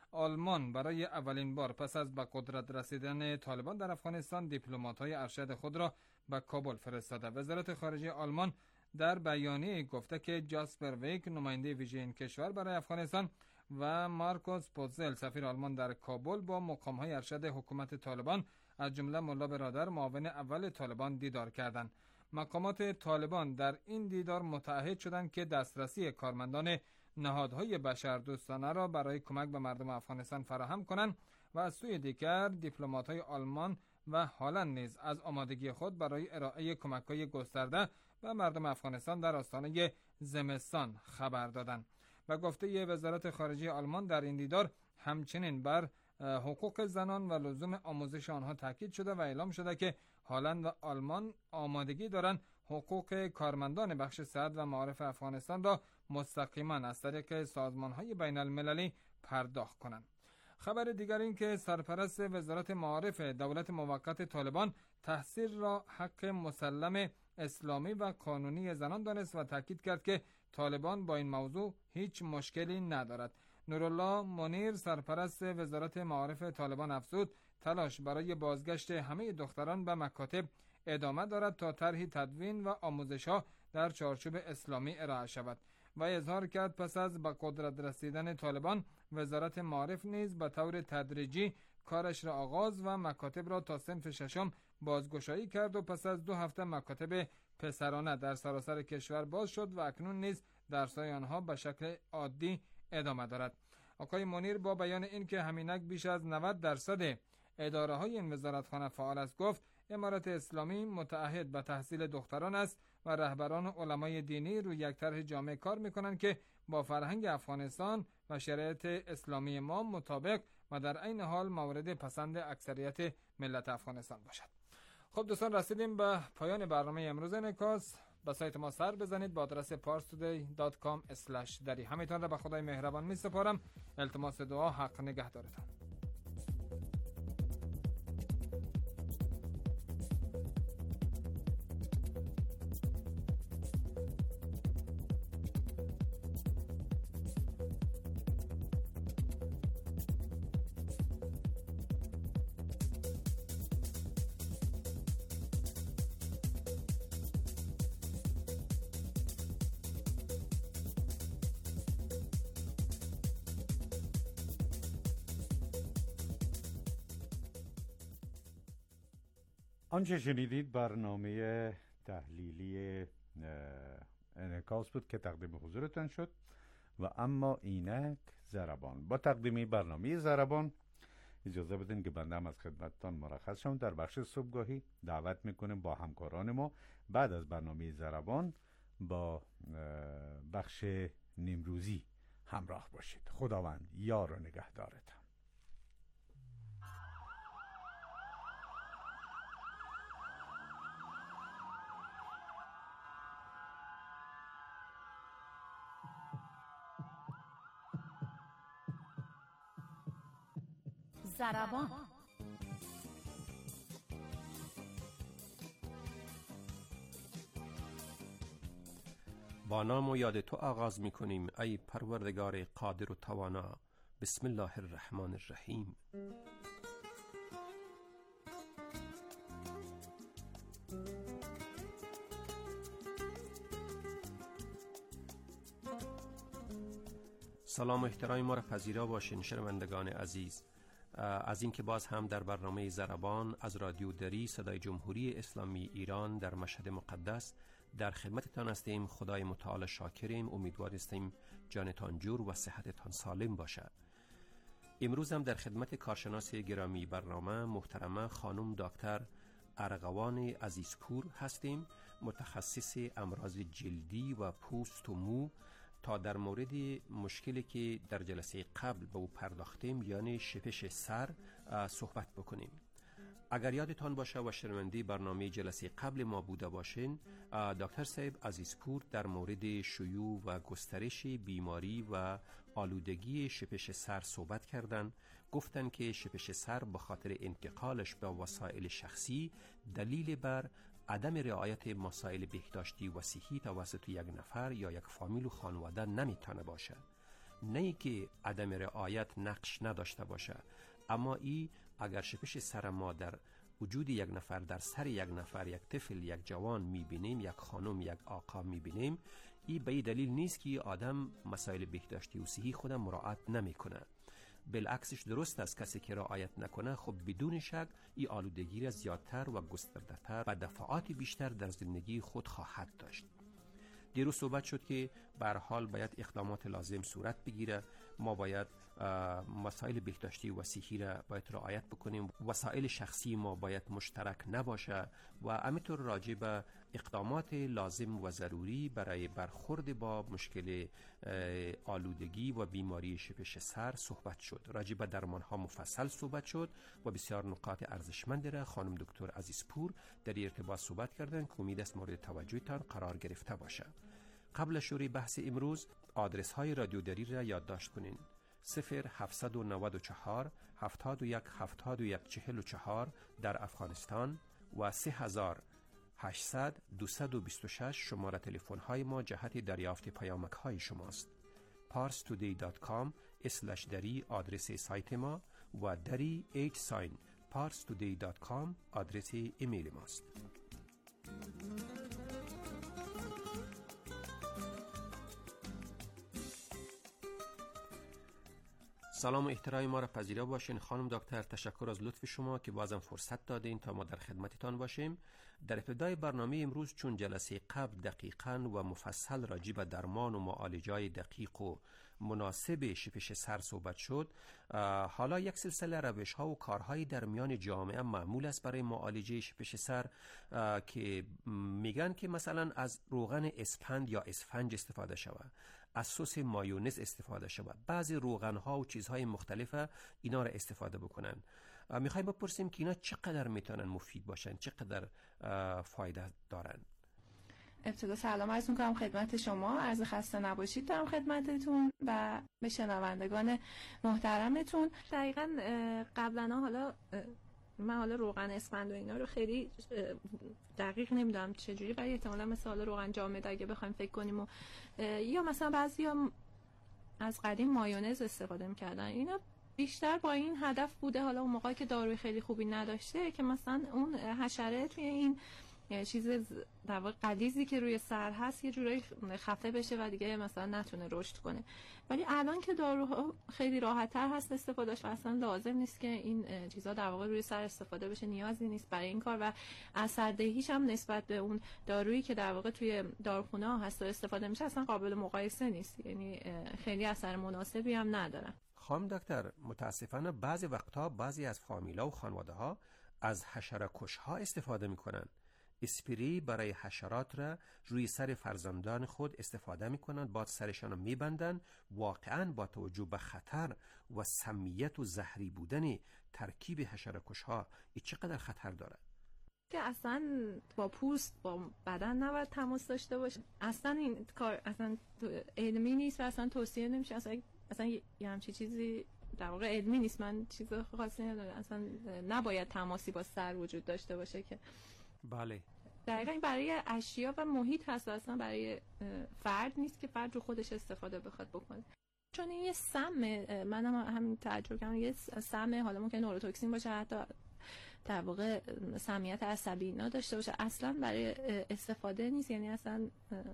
آلمان برای اولین بار پس از به قدرت رسیدن طالبان در افغانستان دیپلمات‌های ارشد خود را به کابل فرستاده. وزارت خارجه آلمان در بیانیه گفته که جاسپر ویک نماینده ویژه این کشور برای افغانستان و مارکوس پوتزل سفیر آلمان در کابل با مقام‌های ارشد حکومت طالبان از جمله ملا برادر معاون اول طالبان دیدار کردند. مقامات طالبان در این دیدار متعهد شدند که دسترسی کارمندان نهادهای بشردوستانه را برای کمک به مردم افغانستان فراهم کنند و از سوی دیگر دیپلمات‌های آلمان و هلند نیز از آمادگی خود برای ارائه کمک‌های گسترده به مردم افغانستان در آستانه زمستان خبر دادند. و گفته وزارت خارجه آلمان در این دیدار همچنین بر حقوق زنان و لزوم آموزش آنها تاکید شده و اعلام شده که هلند و آلمان آمادگی دارند حقوق کارمندان بخش صحت و معارف افغانستان را مستقیما از طریق سازمان‌های بین المللی پرداخت کنند. خبر دیگر این که سرپرست وزارت معارف دولت موقت طالبان تحصیل را حق مسلم اسلامی و قانونی زنان دانست و تاکید کرد که طالبان با این موضوع هیچ مشکلی ندارد. نورالله منیر سرپرست وزارت معارف طالبان افزود تلاش برای بازگشت همه دختران به مکاتب ادامه دارد تا طرحی تدوین و آموزش‌ها در چارچوب اسلامی ارائه شود و اظهار کرد پس از به قدرت رسیدن طالبان وزارت معارف نیز به طور تدریجی کارش را آغاز و مکاتب را تا صنف ششم بازگشایی کرد و پس از 2 هفته مکاتب پسرانه در سراسر کشور باز شد و اکنون نیز درس‌های آنها به شکل عادی ادامه دارد. آقای منیر با بیان اینکه همینک بیش از 90% اداره‌های این وزارتخانه فعال است گفت امارت اسلامی متعهد به تحصیل دختران است و رهبران و علمای دینی روی یک طرح جامع کار می‌کنند که با فرهنگ افغانستان و شرایط اسلامی ما مطابق و در عین حال مورد پسند اکثریت ملت افغانستان باشد. خب دوستان رسیدیم به پایان برنامه امروز انعکاس. به سایت ما سر بزنید با آدرس parstoday.com/dari. همتون را به خدای مهربان می سپارم. التماس دعا حق نگهدارتان. آنچه شنیدید برنامه تحلیلی انعکاس بود که تقدیم حضورتان شد و اما اینک ضربان. با تقدیم برنامه ضربان اجازه بدین که بنده هم از خدمتتان مرخص شم. در بخش صبحگاهی دعوت میکنیم با همکاران ما بعد از برنامه ضربان با بخش نیمروزی همراه باشید. خداوند یار و نگهدارتان. ضربان. با نام و یاد تو آغاز می کنیم ای پروردگار قادر و توانا. بسم الله الرحمن الرحیم. سلام و احترام ما را پذیرا باشین شنوندگان عزیز. از اینکه باز هم در برنامه ضربان از رادیو دری صدای جمهوری اسلامی ایران در مشهد مقدس در خدمتتان هستیم. خدای متعال شاکریم. امیدوار هستیم جانتان جور و صحتتان سالم باشد. امروز هم در خدمت کارشناس گرامی برنامه محترمه خانم دکتر ارغوان عزیزپور هستیم، متخصص امراض جلدی و پوست و مو، تا در مورد مشکلی که در جلسه قبل به او پرداختیم یعنی شپش سر صحبت بکنیم. اگر یادتان باشه و شنونده برنامه جلسه قبل ما بوده باشین، دکتر صاحب عزیزپور در مورد شیوع و گسترش بیماری و آلودگی شپش سر صحبت کردند. گفتند که شپش سر به خاطر انتقالش به وسایل شخصی دلیل بر عدم رعایت مسائل بهداشتی و صحی توسط یک نفر یا یک فامیل و خانواده نمیتونه باشه. نه ای که عدم رعایت نقش نداشته باشه، اما ای اگر شپش سر ما در وجود یک نفر، در سر یک نفر، یک طفل، یک جوان میبینیم، یک خانم، یک آقا میبینیم، ای به دلیل نیست که آدم مسائل بهداشتی و صحی خود مراعات نمیکنه. بالعکسش درست است، کسی که رعایت نکنه خب بدون شک این آلودگی را زیادتر و گسترده‌تر و دفعات بیشتر در زندگی خود خواهد داشت. دیروز صحبت شد که به هر حال باید اقدامات لازم صورت بگیره. ما باید مسائل بهداشتی و صحی را باید رعایت بکنیم. وسایل شخصی ما باید مشترک نباشه و همینطور راجع به اقدامات لازم و ضروری برای برخورد با مشکل آلودگی و بیماری شپش سر صحبت شد. راجع به درمان ها مفصل صحبت شد و بسیار نکات ارزشمند را خانم دکتر عزیزپور در ارتباط صحبت کردن که امید است مورد توجهتان قرار گرفته باشه. قبل از شروع بحث امروز آدرس های رادیو دری را یادداشت کنین: 0794 71 71 44 در افغانستان و 3800 226 شماره تلفن های ما جهت دریافت پیامک های شماست. parstoday.com/dari آدرس سایت ما و dari @parstoday.com آدرس ایمیل ماست. سلام و احترام ما را پذیرا باشین. خانم دکتر، تشکر از لطف شما که بازم فرصت دادین تا ما در خدمتتان باشیم. در ابتدای برنامه امروز چون جلسه قبل دقیقاً و مفصل راجع به درمان و معالجه‌های دقیق و مناسب شپش سر صحبت شد، حالا یک سلسله روش‌ها و کارهایی در میان جامعه معمول است برای معالجه شپش سر که میگن که مثلا از روغن اسپند یا اسفنج استفاده شود، از سس مایونز استفاده شود، بعضی روغن‌ها و چیزهای مختلف اینا را استفاده بکنن. میخوایم بپرسیم که اینا چقدر میتونن مفید باشن، چقدر فایده دارن. ابتدا سلام عرض میکنم خدمت شما، عرض خسته نباشید دارم خدمتتون و به شنوندگان محترمتون. دقیقاً قبلا حالا روغن اسفند و اینا رو خیلی دقیق نمیدونم چجوری، ولی احتمالاً مثلا روغن جامد اگه بخوایم فکر کنیم و یا مثلا بعضیا از قدیم مایونز استفاده میکردن، اینا بیشتر با این هدف بوده، حالا اون موقعی که داروی خیلی خوبی نداشته، که مثلا اون حشره توی این چیز در واقع غلیظی که روی سر هست یه جورایی خفه بشه و دیگه مثلا نتونه رشد کنه. ولی الان که داروها خیلی راحت‌تر هست استفادهش و اصلا لازم نیست که این چیزا در واقع روی سر استفاده بشه، نیازی نیست برای این کار و اثردهیش هم نسبت به اون دارویی که در واقع توی داروخونه هست و استفاده میشه اصلا قابل مقایسه نیست، یعنی خیلی اثر مناسبی هم نداره. خانم دکتر، متاسفانه بعضی وقتها بعضی از فامیلا و خانواده‌ها از حشره‌کش‌ها استفاده میکنن. اسپری برای حشرات را روی سر فرزندان خود استفاده میکنن، بعد سرشان رو میبندن. واقعا با توجه به خطر و سمیت و زهری بودن ترکیب حشره‌کش‌ها این چقدر خطر داره که اصلا با پوست با بدن نباید تماس داشته باشه. اصلا این کار اصلا علمی نیست و اصلا توصیه نمیشه. اصلا یه همچین چیزی در واقع علمی نیست. من چیز خاصی ندارم. اصلا نباید تماسی با سر وجود داشته باشه که بله دقیقاً برای اشیا و محیط هست، اصلا برای فرد نیست که فرد رو خودش استفاده بخواد بکنه، چون این یه سمه. منم همین تعجب کردم، یه سمه، حالا ممکن نوروتوکسین باشه، حتی در واقع سمیت عصبی اینا داشته باشه، اصلا برای استفاده نیست. یعنی اصلا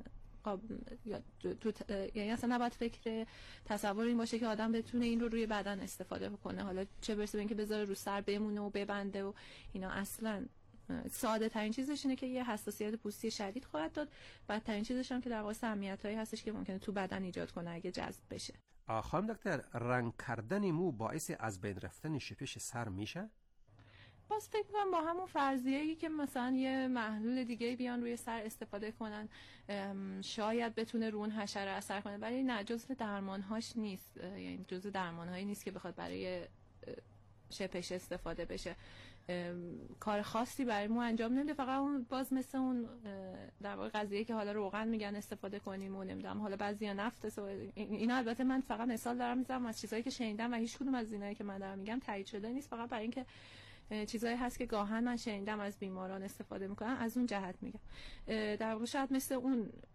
یعنی اصلا نباید فکر تصور این باشه که آدم بتونه این رو روی بدن استفاده بکنه، حالا چه برسه به اینکه بذاره رو سر بمونه و ببنده و اینا. اصلا ساده ترین چیزش اینه که یه حساسیت پوستی شدید خواهد داد. بدترین چیزش هم که در واقع سمیتایی هستش که ممکنه تو بدن ایجاد کنه اگه جذب بشه. خانم دکتر، رنگ کردن مو باعث از بین رفتن شپش سر میشه؟ باز فکر کنم با همون فرضیه‌ای که مثلا یه محلول دیگه بیان روی سر استفاده کنن شاید بتونه رو اون حشره اثر کنه، ولی نه، جزء درمان‌هاش نیست. یعنی جزء درمان‌هایی نیست که بخواد برای شپش استفاده بشه. کار خاصی برای مو انجام نمیده، فقط اون باز مثل اون در واقع قضیه که حالا روغن میگن استفاده کنیم و نمیدونم حالا بعضیا نفت اینا. البته من فقط مثال دارم میزنم از چیزایی که شنیدم و هیچ کدوم از اینایی که من دارم میگم تایید شده نیست، فقط برای اینکه چیزایی هست که گاهن من شنیدم از بیماران استفاده میکنن، از اون جهت میگم. در واقع شاید مثل اون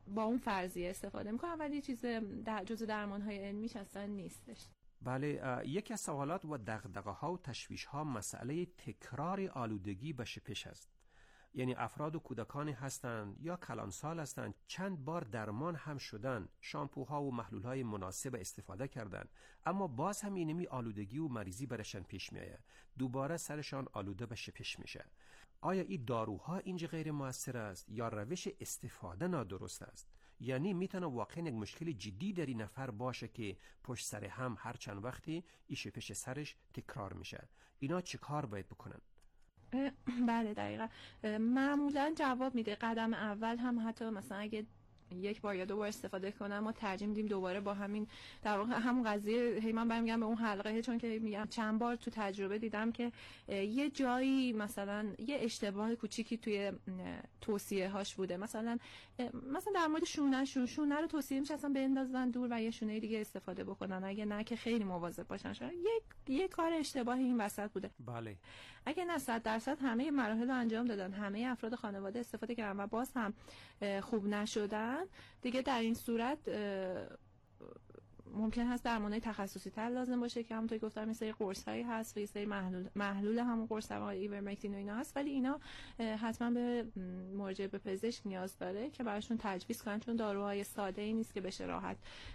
با اون فرضیه استفاده میکنن، ولی چیز جزء درمان‌های علمیش اصلا نیستش. بله، یکی از سوالات و دغدغه‌ها و تشویش‌ها مسئله تکرار آلودگی به شپش است. یعنی افراد و کودکانی هستند یا کلانسال هستند چند بار درمان هم شدن، شامپوها و محلولهای مناسب استفاده کردند، اما باز هم اینمی آلودگی و مریضی برشان پیش میآید، دوباره سرشان آلوده به شپش میشه. آیا این داروها اینجا غیر مؤثر است یا روش استفاده نادرست است؟ یعنی میتونه واقعا یک مشکل جدی در این نفر باشه که پشت سر هم هر چند وقتی این شپش سرش تکرار میشه. اینا چه کار باید بکنن؟ بله دقیقا، معمولا جواب میده. قدم اول هم حتی مثلا اگه یک بار یا دو بار استفاده کنم ما ترجیح میدیم دوباره با همین در واقع همون قضیه، هی من برمیگم به اون حلقه، چون که میگم چند بار تو تجربه دیدم که یه جایی مثلا یه اشتباه کوچیکی توی توصیه هاش بوده، مثلا در مورد شونه رو توصیه میشه اصلا بندازن دور و یه شونه دیگه استفاده بکنن، اگه نه که خیلی مواظب باشن. یک کار اشتباهی این وسط بوده. بله. اگه نه 100% همه مراحل رو انجام دادن، همه افراد خانواده استفاده کردن و باز هم خوب نشدن، دیگه در این صورت ممکن هست درمانای تخصصی تر لازم باشه که همونطور گفتم یه سری قرصایی هست و یه سری محلول همون قرص ها ایورمکتین و اینا هست، ولی اینا حتما به مراجعه به پزشک نیاز داره که براشون تجویز کنن، چون داروهای ساده ای نیست که بشه راحت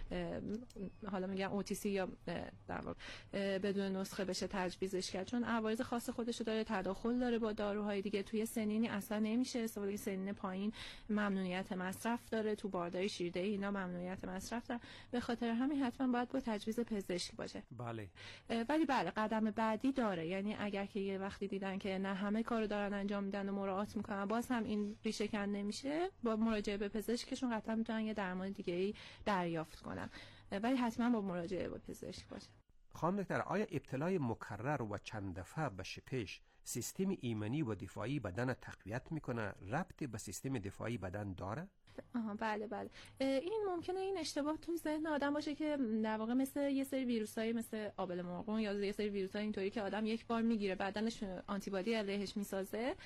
حالا میگم OTC یا در واقع بدون نسخه بشه تجویزش کرد، چون عوارض خاص خودشو داره، تداخل داره با داروهای دیگه. توی سنینی اصلا نمیشه استفاده، سنین پایین ممنوعیت مصرف داره، تو بارداری شیرده‌ای اینا ممنوعیت مصرف داره، به خاطر همین حتما باید با تجویز پزشک باشه. بله. ولی بله قدم بعدی داره، یعنی اگر که یه وقتی دیدن که نه همه کارو دارن انجام میدن و مراعات میکنن باز هم این ریشه کن نمیشه، با مراجعه به پزشکشون قطعا میتونن یه درمان دیگه‌ای دریافت کنن، ولی حتما با مراجعه به پزشک باشه. خانم دکتر، آیا ابتلای مکرر و چند دفعه به شپش سیستم ایمنی و دفاعی بدن تقویت میکنه؟ ربطی به سیستم دفاعی بدن داره؟ بله. این ممکنه این اشتباه تو ذهن آدم باشه که در واقع مثل یه سری ویروسایی مثل آبله مرغون یا یه سری ویروسای اینطوری که آدم یک بار میگیره بدنش آنتیبادی علیهش میسازه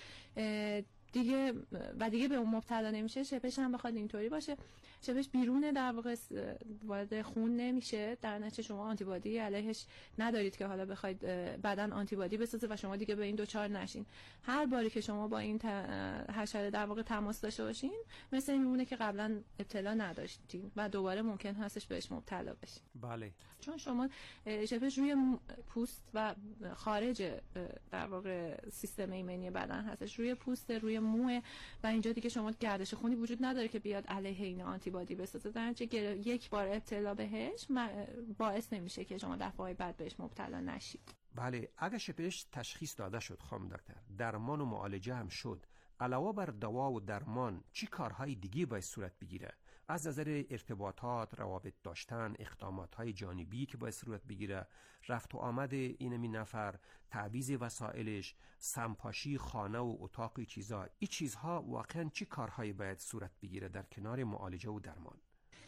دیگه و دیگه به اون مبتلا نمیشه. شپش هم بخواد اینطوری باشه، شپش بیرون در واقع وارد خون نمیشه، در نتیجه شما آنتیبادی علیهش ندارید که حالا بخواید بدن آنتیبادی بسازه و شما دیگه به این دوچار نشین. هر باری که شما با این حشره در واقع تماس داشته باشین مثل این میمونه که قبلا ابتلا نداشتین و دوباره ممکن هستش بهش مبتلا بشین. بله. چون شما شپش روی پوست و خارج در واقع سیستم ایمنی بدن هستش، روی پوست، روی موه و اینجا دیگه شما گردش خونی وجود نداره که بیاد علیه این آنتیبادی بسازه، در نتیجه یک بار ابتلا بهش باعث نمیشه که شما دفعه‌های بعد بهش مبتلا نشید. بله. اگه شپش تشخیص داده شد خانم دکتر، درمان و معالجه هم شد، علاوه بر دوا و درمان چی کارهای دیگه باید صورت بگیره؟ از نظر ارتباطات، روابط داشتن، اقدامات‌های جانبی که باید صورت بگیره، رفت و آمد اینمی نفر، تعویض وسایلش، سمپاشی خانه و اتاق چیزا، این چیزها واقعا چی کارهایی باید صورت بگیره در کنار معالجه و درمان؟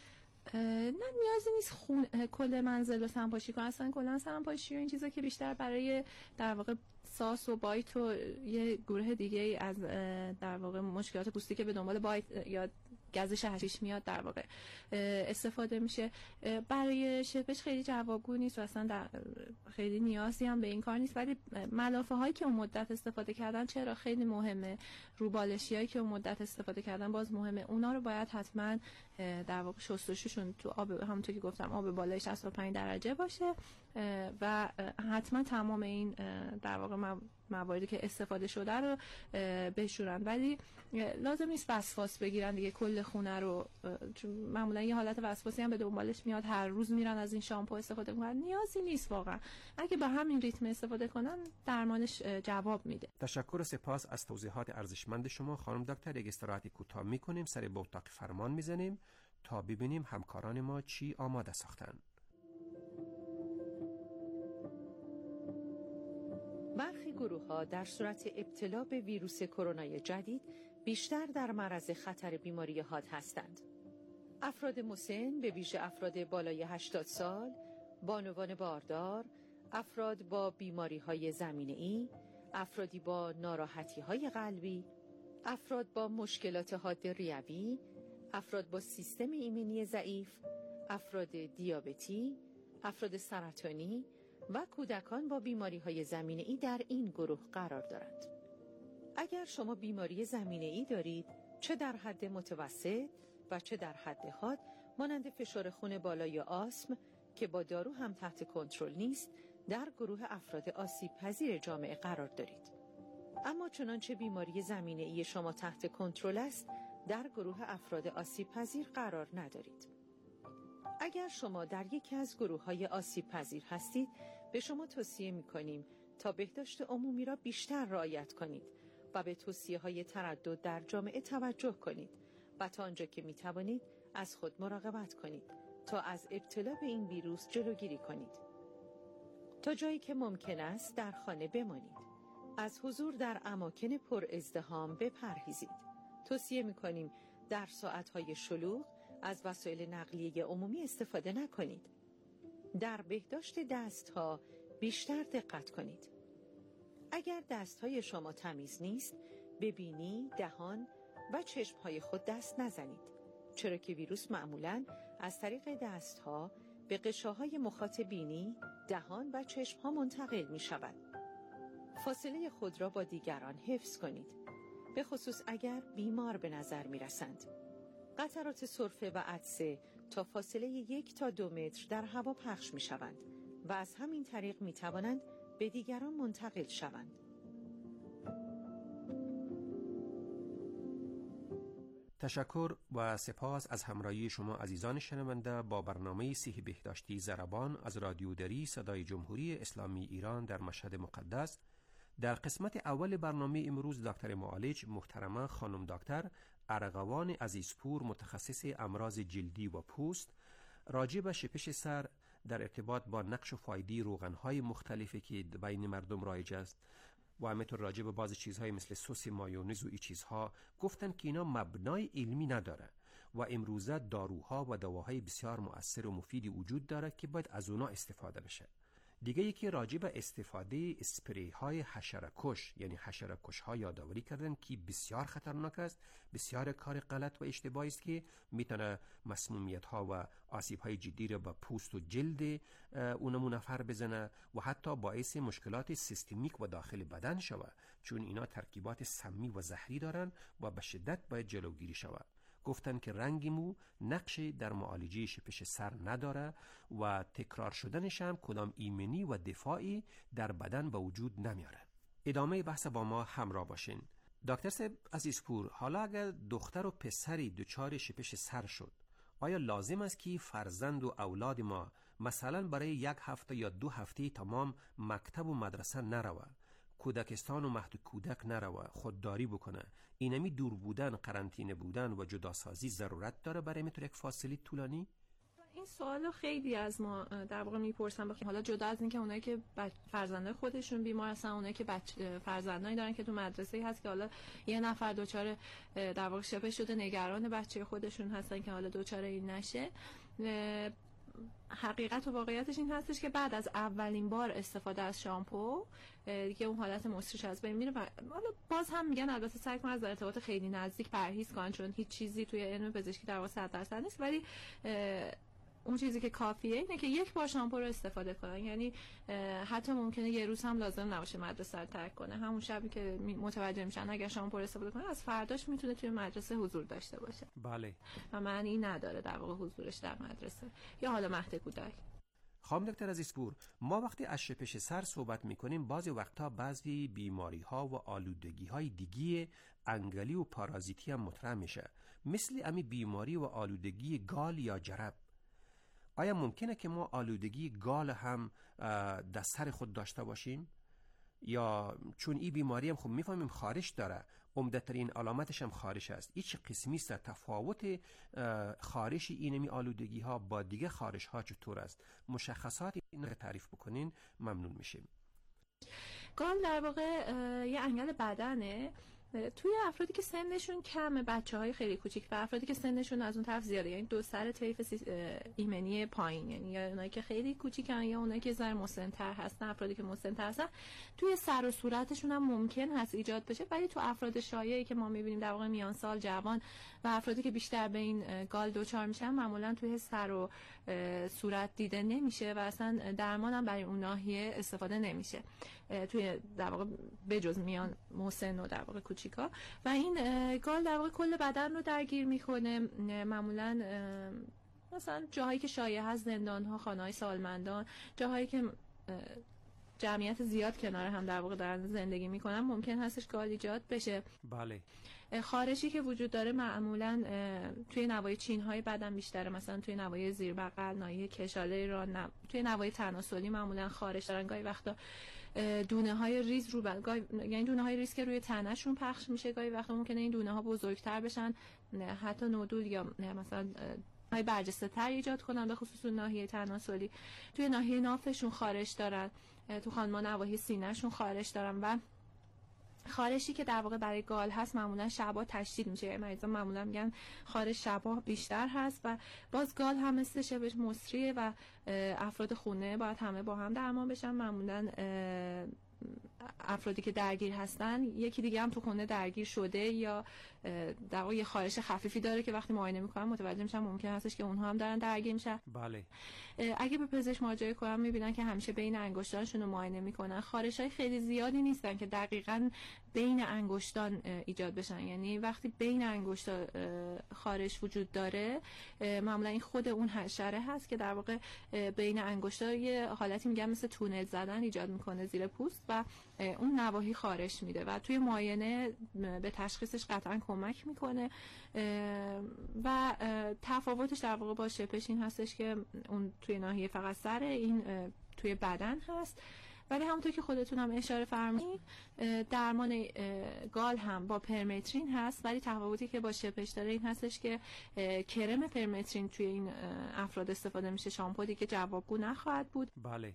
نه نیازی نیست کل منزل رو سمپاشی کنن، اصلا کلا سمپاشی و این چیزا که بیشتر برای در واقع ساس و بایت و یه گروه دیگه از در واقع مشکلات پوستی که به دنبال بایت یا گزش حشیش میاد در واقع استفاده میشه. برای شپش خیلی جوابگو نیست و اصلا خیلی نیازی هم به این کار نیست، ولی ملافه هایی که اون مدت استفاده کردن چرا خیلی مهمه، روبالشی هایی که اون مدت استفاده کردن باز مهمه، اونا رو باید حتما در واقع شستشوشون تو آب، همونطور که گفتم آب بالای 65 درجه باشه و حتما تمام این در واقع مواردی که استفاده شده رو بشورن، ولی لازم نیست وسواس بگیرن دیگه کل خونه رو، چون معمولا یه حالت وسواسی هم به دنبالش میاد، هر روز میرن از این شامپو استفاده میکنن، نیازی نیست واقعا. اگه به همین ریتم استفاده کنن درمانش جواب میده. تشکر و سپاس از توضیحات ارزشمند شما خانم دکتر. یک استراحت کوتاه میکنیم، سر به اتاق فرمان میزنیم تا ببینیم همکاران ما چی آماده ساختن. برخی گروه‌ها در صورت ابتلا به ویروس کرونا جدید بیشتر در معرض خطر بیماری حاد هستند. افراد مسن، به ویژه افراد بالای 80 سال، بانوان باردار، افراد با بیماری‌های زمینه‌ای، افرادی با ناراحتی‌های قلبی، افراد با مشکلات حاد ریوی، افراد با سیستم ایمنی ضعیف، افراد دیابتی، افراد سرطانی و کودکان با بیماری‌های زمینه‌ای در این گروه قرار دارند. اگر شما بیماری زمینه‌ای دارید، چه در حد متوسط و چه در حد حاد، مانند فشار خون بالا یا آسم که با دارو هم تحت کنترل نیست، در گروه افراد آسیب پذیر جامعه قرار دارید. اما چنانچه بیماری زمینه‌ای شما تحت کنترل است، در گروه افراد آسیب پذیر قرار ندارید. اگر شما در یکی از گروه‌های آسیب پذیر هستید، به شما توصیه می‌کنیم تا بهداشت عمومی را بیشتر رعایت کنید و به توصیه‌های تردد در جامعه توجه کنید و تا آنجا که می‌توانید از خود مراقبت کنید تا از ابتلا به این ویروس جلوگیری کنید. تا جایی که ممکن است در خانه بمانید. از حضور در اماکن پر ازدحام بپرهیزید. توصیه می‌کنیم در ساعت‌های شلوغ از وسایل نقلیه عمومی استفاده نکنید. در بهداشت دست‌ها بیشتر دقت کنید. اگر دست‌های شما تمیز نیست، به بینی، دهان و چشم‌های خود دست نزنید، چرا که ویروس معمولاً از طریق دست‌ها به غشاهای مخاط بینی، دهان و چشم‌ها منتقل می‌شود. فاصله خود را با دیگران حفظ کنید، به خصوص اگر بیمار به نظر می‌رسند. قطرات سرفه و عطسه تا فاصله 1 تا 2 متر در هوا پخش می‌شوند و از همین طریق می‌توانند به دیگران منتقل شوند. تشکر و سپاس از همراهی شما عزیزان شنونده با برنامه صحی بهداشتی ضربان از رادیو دری صدای جمهوری اسلامی ایران در مشهد مقدس. در قسمت اول برنامه امروز دکتر معالج محترمه خانم دکتر ارغوان عزیزپور متخصص امراض جلدی و پوست راجع به شپش سر در ارتباط با نقش و فایده روغن‌های مختلفی که بین مردم رایج است و همینطور راجع به بعضی چیزهای مثل سس مایونز و این چیزها گفتن که اینا مبنای علمی نداره و امروزه داروها و دواهای بسیار مؤثر و مفیدی وجود داره که باید از اونا استفاده بشه. دیگه یکی راجع به استفاده اسپری های حشره کش یعنی حشره کش ها یادآوری کردن که بسیار خطرناک است، بسیار کار غلط و اشتباهی است که میتونه مسمومیت ها و آسیب های جدی را به پوست و جلد اونمون نفر بزنه و حتی باعث مشکلات سیستمیک و داخل بدن شود، چون اینا ترکیبات سمی و زهری دارن و به شدت باید جلوگیری شود. گفتن که رنگ مو نقشی در معالجه شپش سر نداره و تکرار شدنش هم کدام ایمنی و دفاعی در بدن به وجود نمیاره. ادامه بحث با ما همراه باشین. دکتر صاحب عزیزپور، حالا اگر دختر و پسری دچار شپش سر شد، آیا لازم است که فرزند و اولاد ما مثلا برای 1 هفته یا 2 هفته تمام مکتب و مدرسه نروه، کودکستان و مهد کودک نروه، خودداری بکنه؟ اینمی دور بودن، قرنطینه بودن و جداسازی ضرورت داره برای میتونه یک فاصله طولانی؟ این سوالو خیلی از ما در واقع میپرسن. حالا جدا از اینکه اونایی که فرزندای خودشون بیمار هستن، اونایی که فرزندایی دارن که تو مدرسه هست که حالا یه نفر دچار در واقع شپش شده، نگران بچه خودشون هستن که حالا دچار این نشه. حقیقت و واقعیتش این هستش که بعد از اولین بار استفاده از شامپو دیگه اون حالت مصریش از بین میره. حالا باز هم میگن البته سعی کنن از ارتباط خیلی نزدیک پرهیز کنن، چون هیچ چیزی توی علم پزشکی در واقع 100% نیست، ولی اون چیزی که کافیه اینه که 1 بار شامپو رو استفاده کنن. یعنی حتی ممکنه یه روز هم لازم نباشه مدرسه رو ترک کنه، همون شبی که متوجه میشن اگر شامپو رو استفاده کنه از فرداش میتونه توی مدرسه حضور داشته باشه. بله. و معنی نداره در واقع حضورش در مدرسه یا حالا مهد کودک. خانم دکتر عزیزپور، ما وقتی از شپش سر صحبت میکنیم بعضی وقتا بعضی بیماری ها و آلودگی های دیگه انگلی و پارازیتی هم مطرح میشه، مثل امی بیماری و آلودگی گال یا جرب. آیا ممکنه که ما آلودگی گال هم در سر خود داشته باشیم؟ یا چون این بیماری هم خب میفهمیم خارش داره، عمده‌ترین علامتش هم خارش است، هیچ قسمی است تفاوت خارش اینمی آلودگی ها با دیگه خارش ها چطور است؟ مشخصات این رو تعریف بکنین ممنون میشیم. گال در واقع یه انگل بدنه توی افرادی که سنشون کمه، بچه‌های خیلی کوچیک و افرادی که سنشون از اون طرف زیاده، یعنی دو سر طیف ایمنی پایین، یعنی یا اونایی که خیلی کوچیکن یا اونایی که ذره مسن‌تر هستن، افرادی که مسن‌تر هستن توی سر و صورتشون هم ممکن هست ایجاد بشه. ولی تو افراد شایعی که ما می‌بینیم در واقع میان سال، جوان و افرادی که بیشتر به این گال دچار میشن، معمولاً توی سر و صورت دیده نمیشه و اصلا درمان هم برای اون ناحیه استفاده نمیشه توی در واقع بجز میان مسن و در واقع کوچیکا. و این گال در واقع کل بدن رو درگیر میکنه، معمولاً مثلا جاهایی که شایع هست، زندان‌ها، خانه‌های سالمندان، جاهایی که جمعیت زیاد کنار هم در واقع دارن زندگی میکنن، ممکن هستش گال ایجاد بشه. بله. خارشی که وجود داره معمولاً توی نوای چین‌های بدن بیشتره، مثلا توی نوای زیر بغل، ناحیه کشاله ران، توی نوای تناسلی معمولاً خارش دارن. گاهی وقتا دونه‌های ریز رو یعنی دونه‌های ریز که روی تنه‌شون پخش میشه، گاهی وقتا ممکنه این دونه‌ها بزرگتر بشن، حتی نودول یا مثلا های برجسته‌تر ایجاد کنن، به خصوص ناحیه تناسلی. توی ناحیه نافشون خارش دارن، تو خانمان نواحی سینه‌شون خارش دارن و خارشی که در واقع برای گال هست معمولا شبا تشدید میشه. یعنی مریضا معمولا میگن خارش شبا بیشتر هست و باز گال هم مثل شبش مصریه و افراد خونه باید همه با هم درمان بشن. معمولا افرادی که درگیر هستن یکی دیگه هم تو خونه درگیر شده یا در واقع یه خارش خفیفی داره که وقتی معاینه میکنن متوجه میشن ممکن هستش که اونها هم دارن درگیر میشن. بله. اگه به پزشک مراجعه کنن میبینن که همیشه بین انگشتانشون رو معاینه میکنن. خارش‌های خیلی زیادی نیستن که دقیقاً بین انگشتان ایجاد بشن، یعنی وقتی بین انگشتا خارش وجود داره معمولا این خود اون حشره هست که در واقع بین انگشتا یه حالتی میگن مثل تونل زدن ایجاد میکنه زیر پوست و اون نواحی خارش میده و توی معاینه به تشخیصش قطعا کمک میکنه. و تفاوتش در واقع با شپش این هستش که اون توی ناحیه فقط سر، این توی بدن هست. ولی همونطور که خودتون هم اشاره فرمودید درمان گال هم با پرمترین هست، ولی تفاوتی که با شپش داره این هستش که کرم پرمترین توی این افراد استفاده میشه، شامپو دیگه جوابگو نخواهد بود. بله.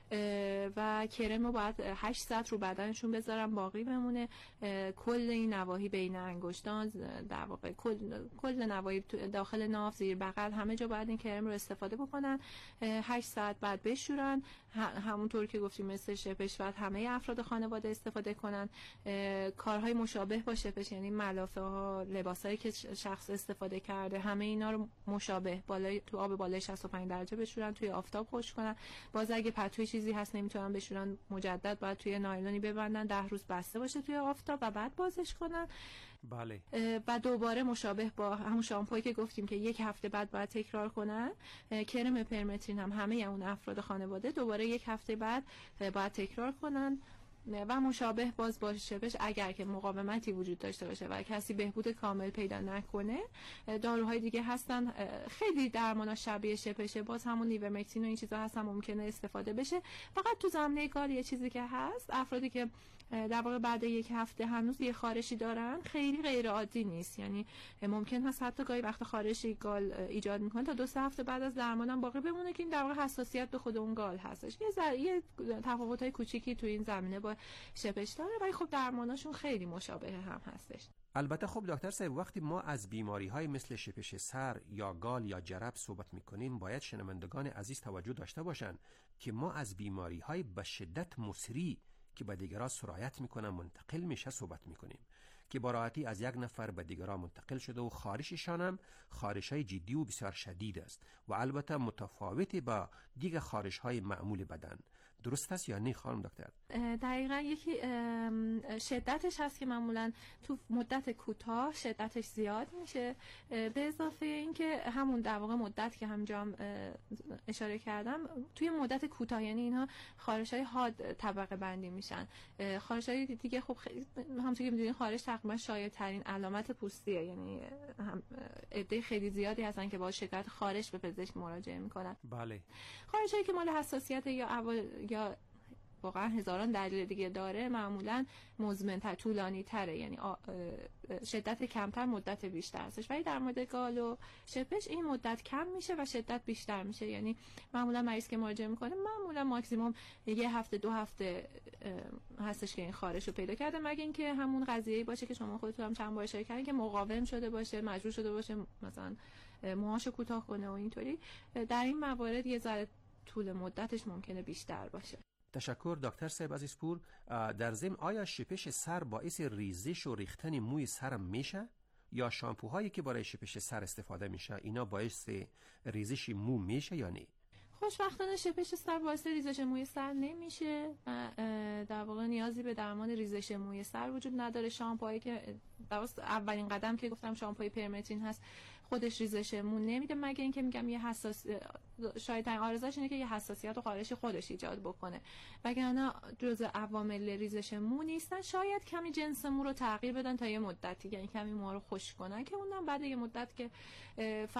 و کرم رو باید 8 ساعت رو بدنشون بذارن باقی بمونه. کل این نواحی بین انگشتان، در واقع کل نواحی داخل ناف، زیر بغل، همه جا باید این کرم رو استفاده بکنن. 8 ساعت بعد بشورن. همونطور که گفتیم مثل شپش باید همه افراد خانواده استفاده کنن. کارهای مشابه با شپش، یعنی ملافه ها، لباسایی که شخص استفاده کرده، همه اینا رو مشابه تو آب بالای 65 درجه بشورن، توی آفتاب خشک کنن. باز اگه پتوی چیزی هست نمیتونن بشورن، مجدد باید توی نایلونی ببندن، 10 روز بسته باشه توی آفتاب و بعد بازش کنن. بله. و دوباره مشابه با همون شامپویی که گفتیم که 1 هفته بعد باید تکرار کنن. کرم پرمترین هم همه اون افراد خانواده دوباره 1 هفته بعد باید تکرار کنن و مشابه باز با شپش اگر که مقاومتی وجود داشته باشه و کسی بهبود کامل پیدا نکنه، داروهای دیگه هستن خیلی درمانا شبیه شپشه، باز همون نیورمکتین و این چیزا هستن ممکنه استفاده بشه. فقط تو زمینه گال یه چیزی که هست، افرادی که در واقع بعد 1 هفته هنوز یه خارشی دارن خیلی غیر عادی نیست، یعنی ممکن هست حتی گاهی وقت خارشی گال ایجاد میکنه تا 2-3 هفته بعد از درمانم باقی بمونه که این در واقع حساسیت به خود اون گال هستش. یه تفاوت‌های کوچیکی تو این زمینه با شپش داره، ولی خب درماناشون خیلی مشابه هم هستش. البته خب دکتر صاحب وقتی ما از بیماری‌های مثل شپش سر یا گال یا جرب صحبت می‌کنیم باید شنوندگان عزیز توجه داشته باشند که ما از بیماری‌های به شدت مسری که به دیگران سرایت میکنن منتقل میشه صحبت میکنیم که با راحتی از یک نفر به دیگران منتقل شده و خارششان هم خارش‌های جدی و بسیار شدید است و البته متفاوتی با دیگر خارش‌های معمول بدن. درست است یا نه خانم دکتر؟ دقیقاً یکی شدتش هست که معمولاً تو مدت کوتاه شدتش زیاد میشه، به اضافه اینکه همون در واقع مدت که همینجا هم اشاره کردم توی مدت کوتاه، یعنی اینها خارش‌های حاد طبقه بندی میشن. خارش‌های دیگه خب همونطور که می‌دونید خارش تقریبا شایع‌ترین علامت پوستیه، یعنی عده خیلی زیادی هستن که با شکایت خارش به پزشک مراجعه میکنن. بله. خارش‌هایی که مال حساسیت یا واقعا هزاران دلیل دیگه داره معمولا مزمن‌تر، طولانی تره، یعنی شدت کمتر مدت بیشتر هستش. ولی در مورد گال و شپش این مدت کم میشه و شدت بیشتر میشه. یعنی معمولا مریض که مراجعه میکنه معمولا ماکسیموم 1 هفته 2 هفته هستش که این خارش رو پیدا کرده، مگه اینکه همون قضیه‌ای باشه که شما خودتون هم چند بار اشاره کردین که مقاوم شده باشه، مجبور شده باشه مثلا موهاشو کوتاه کنه و اینطوری. در این موارد یه ذره طول مدتش ممکنه بیشتر باشه. تشکر دکتر صاحب عزیزپور. در ضمن آیا شپش سر باعث ریزش و ریختن موی سر میشه یا شامپوهایی که برای شپش سر استفاده میشه اینا باعث ریزش مو میشه یا نه؟ خوشبختانه شپش سر باعث ریزش موی سر نمیشه. در واقع نیازی به درمان ریزش موی سر وجود نداره. شامپوهایی که اولین قدم که گفتم شامپوی پرمترین هست خودش ریزش مو نمیده، مگه اینکه میگم یه شاید ترین آرزوش اینه که یه حساسیت و خارش خودش ایجاد بکنه، وگرنه جزء عوامل ریزش مو نیستن. شاید کمی جنس مو رو تغییر بدن تا یه مدتی، یعنی کمی موها رو خشک کنن که اونم بعد یه مدت که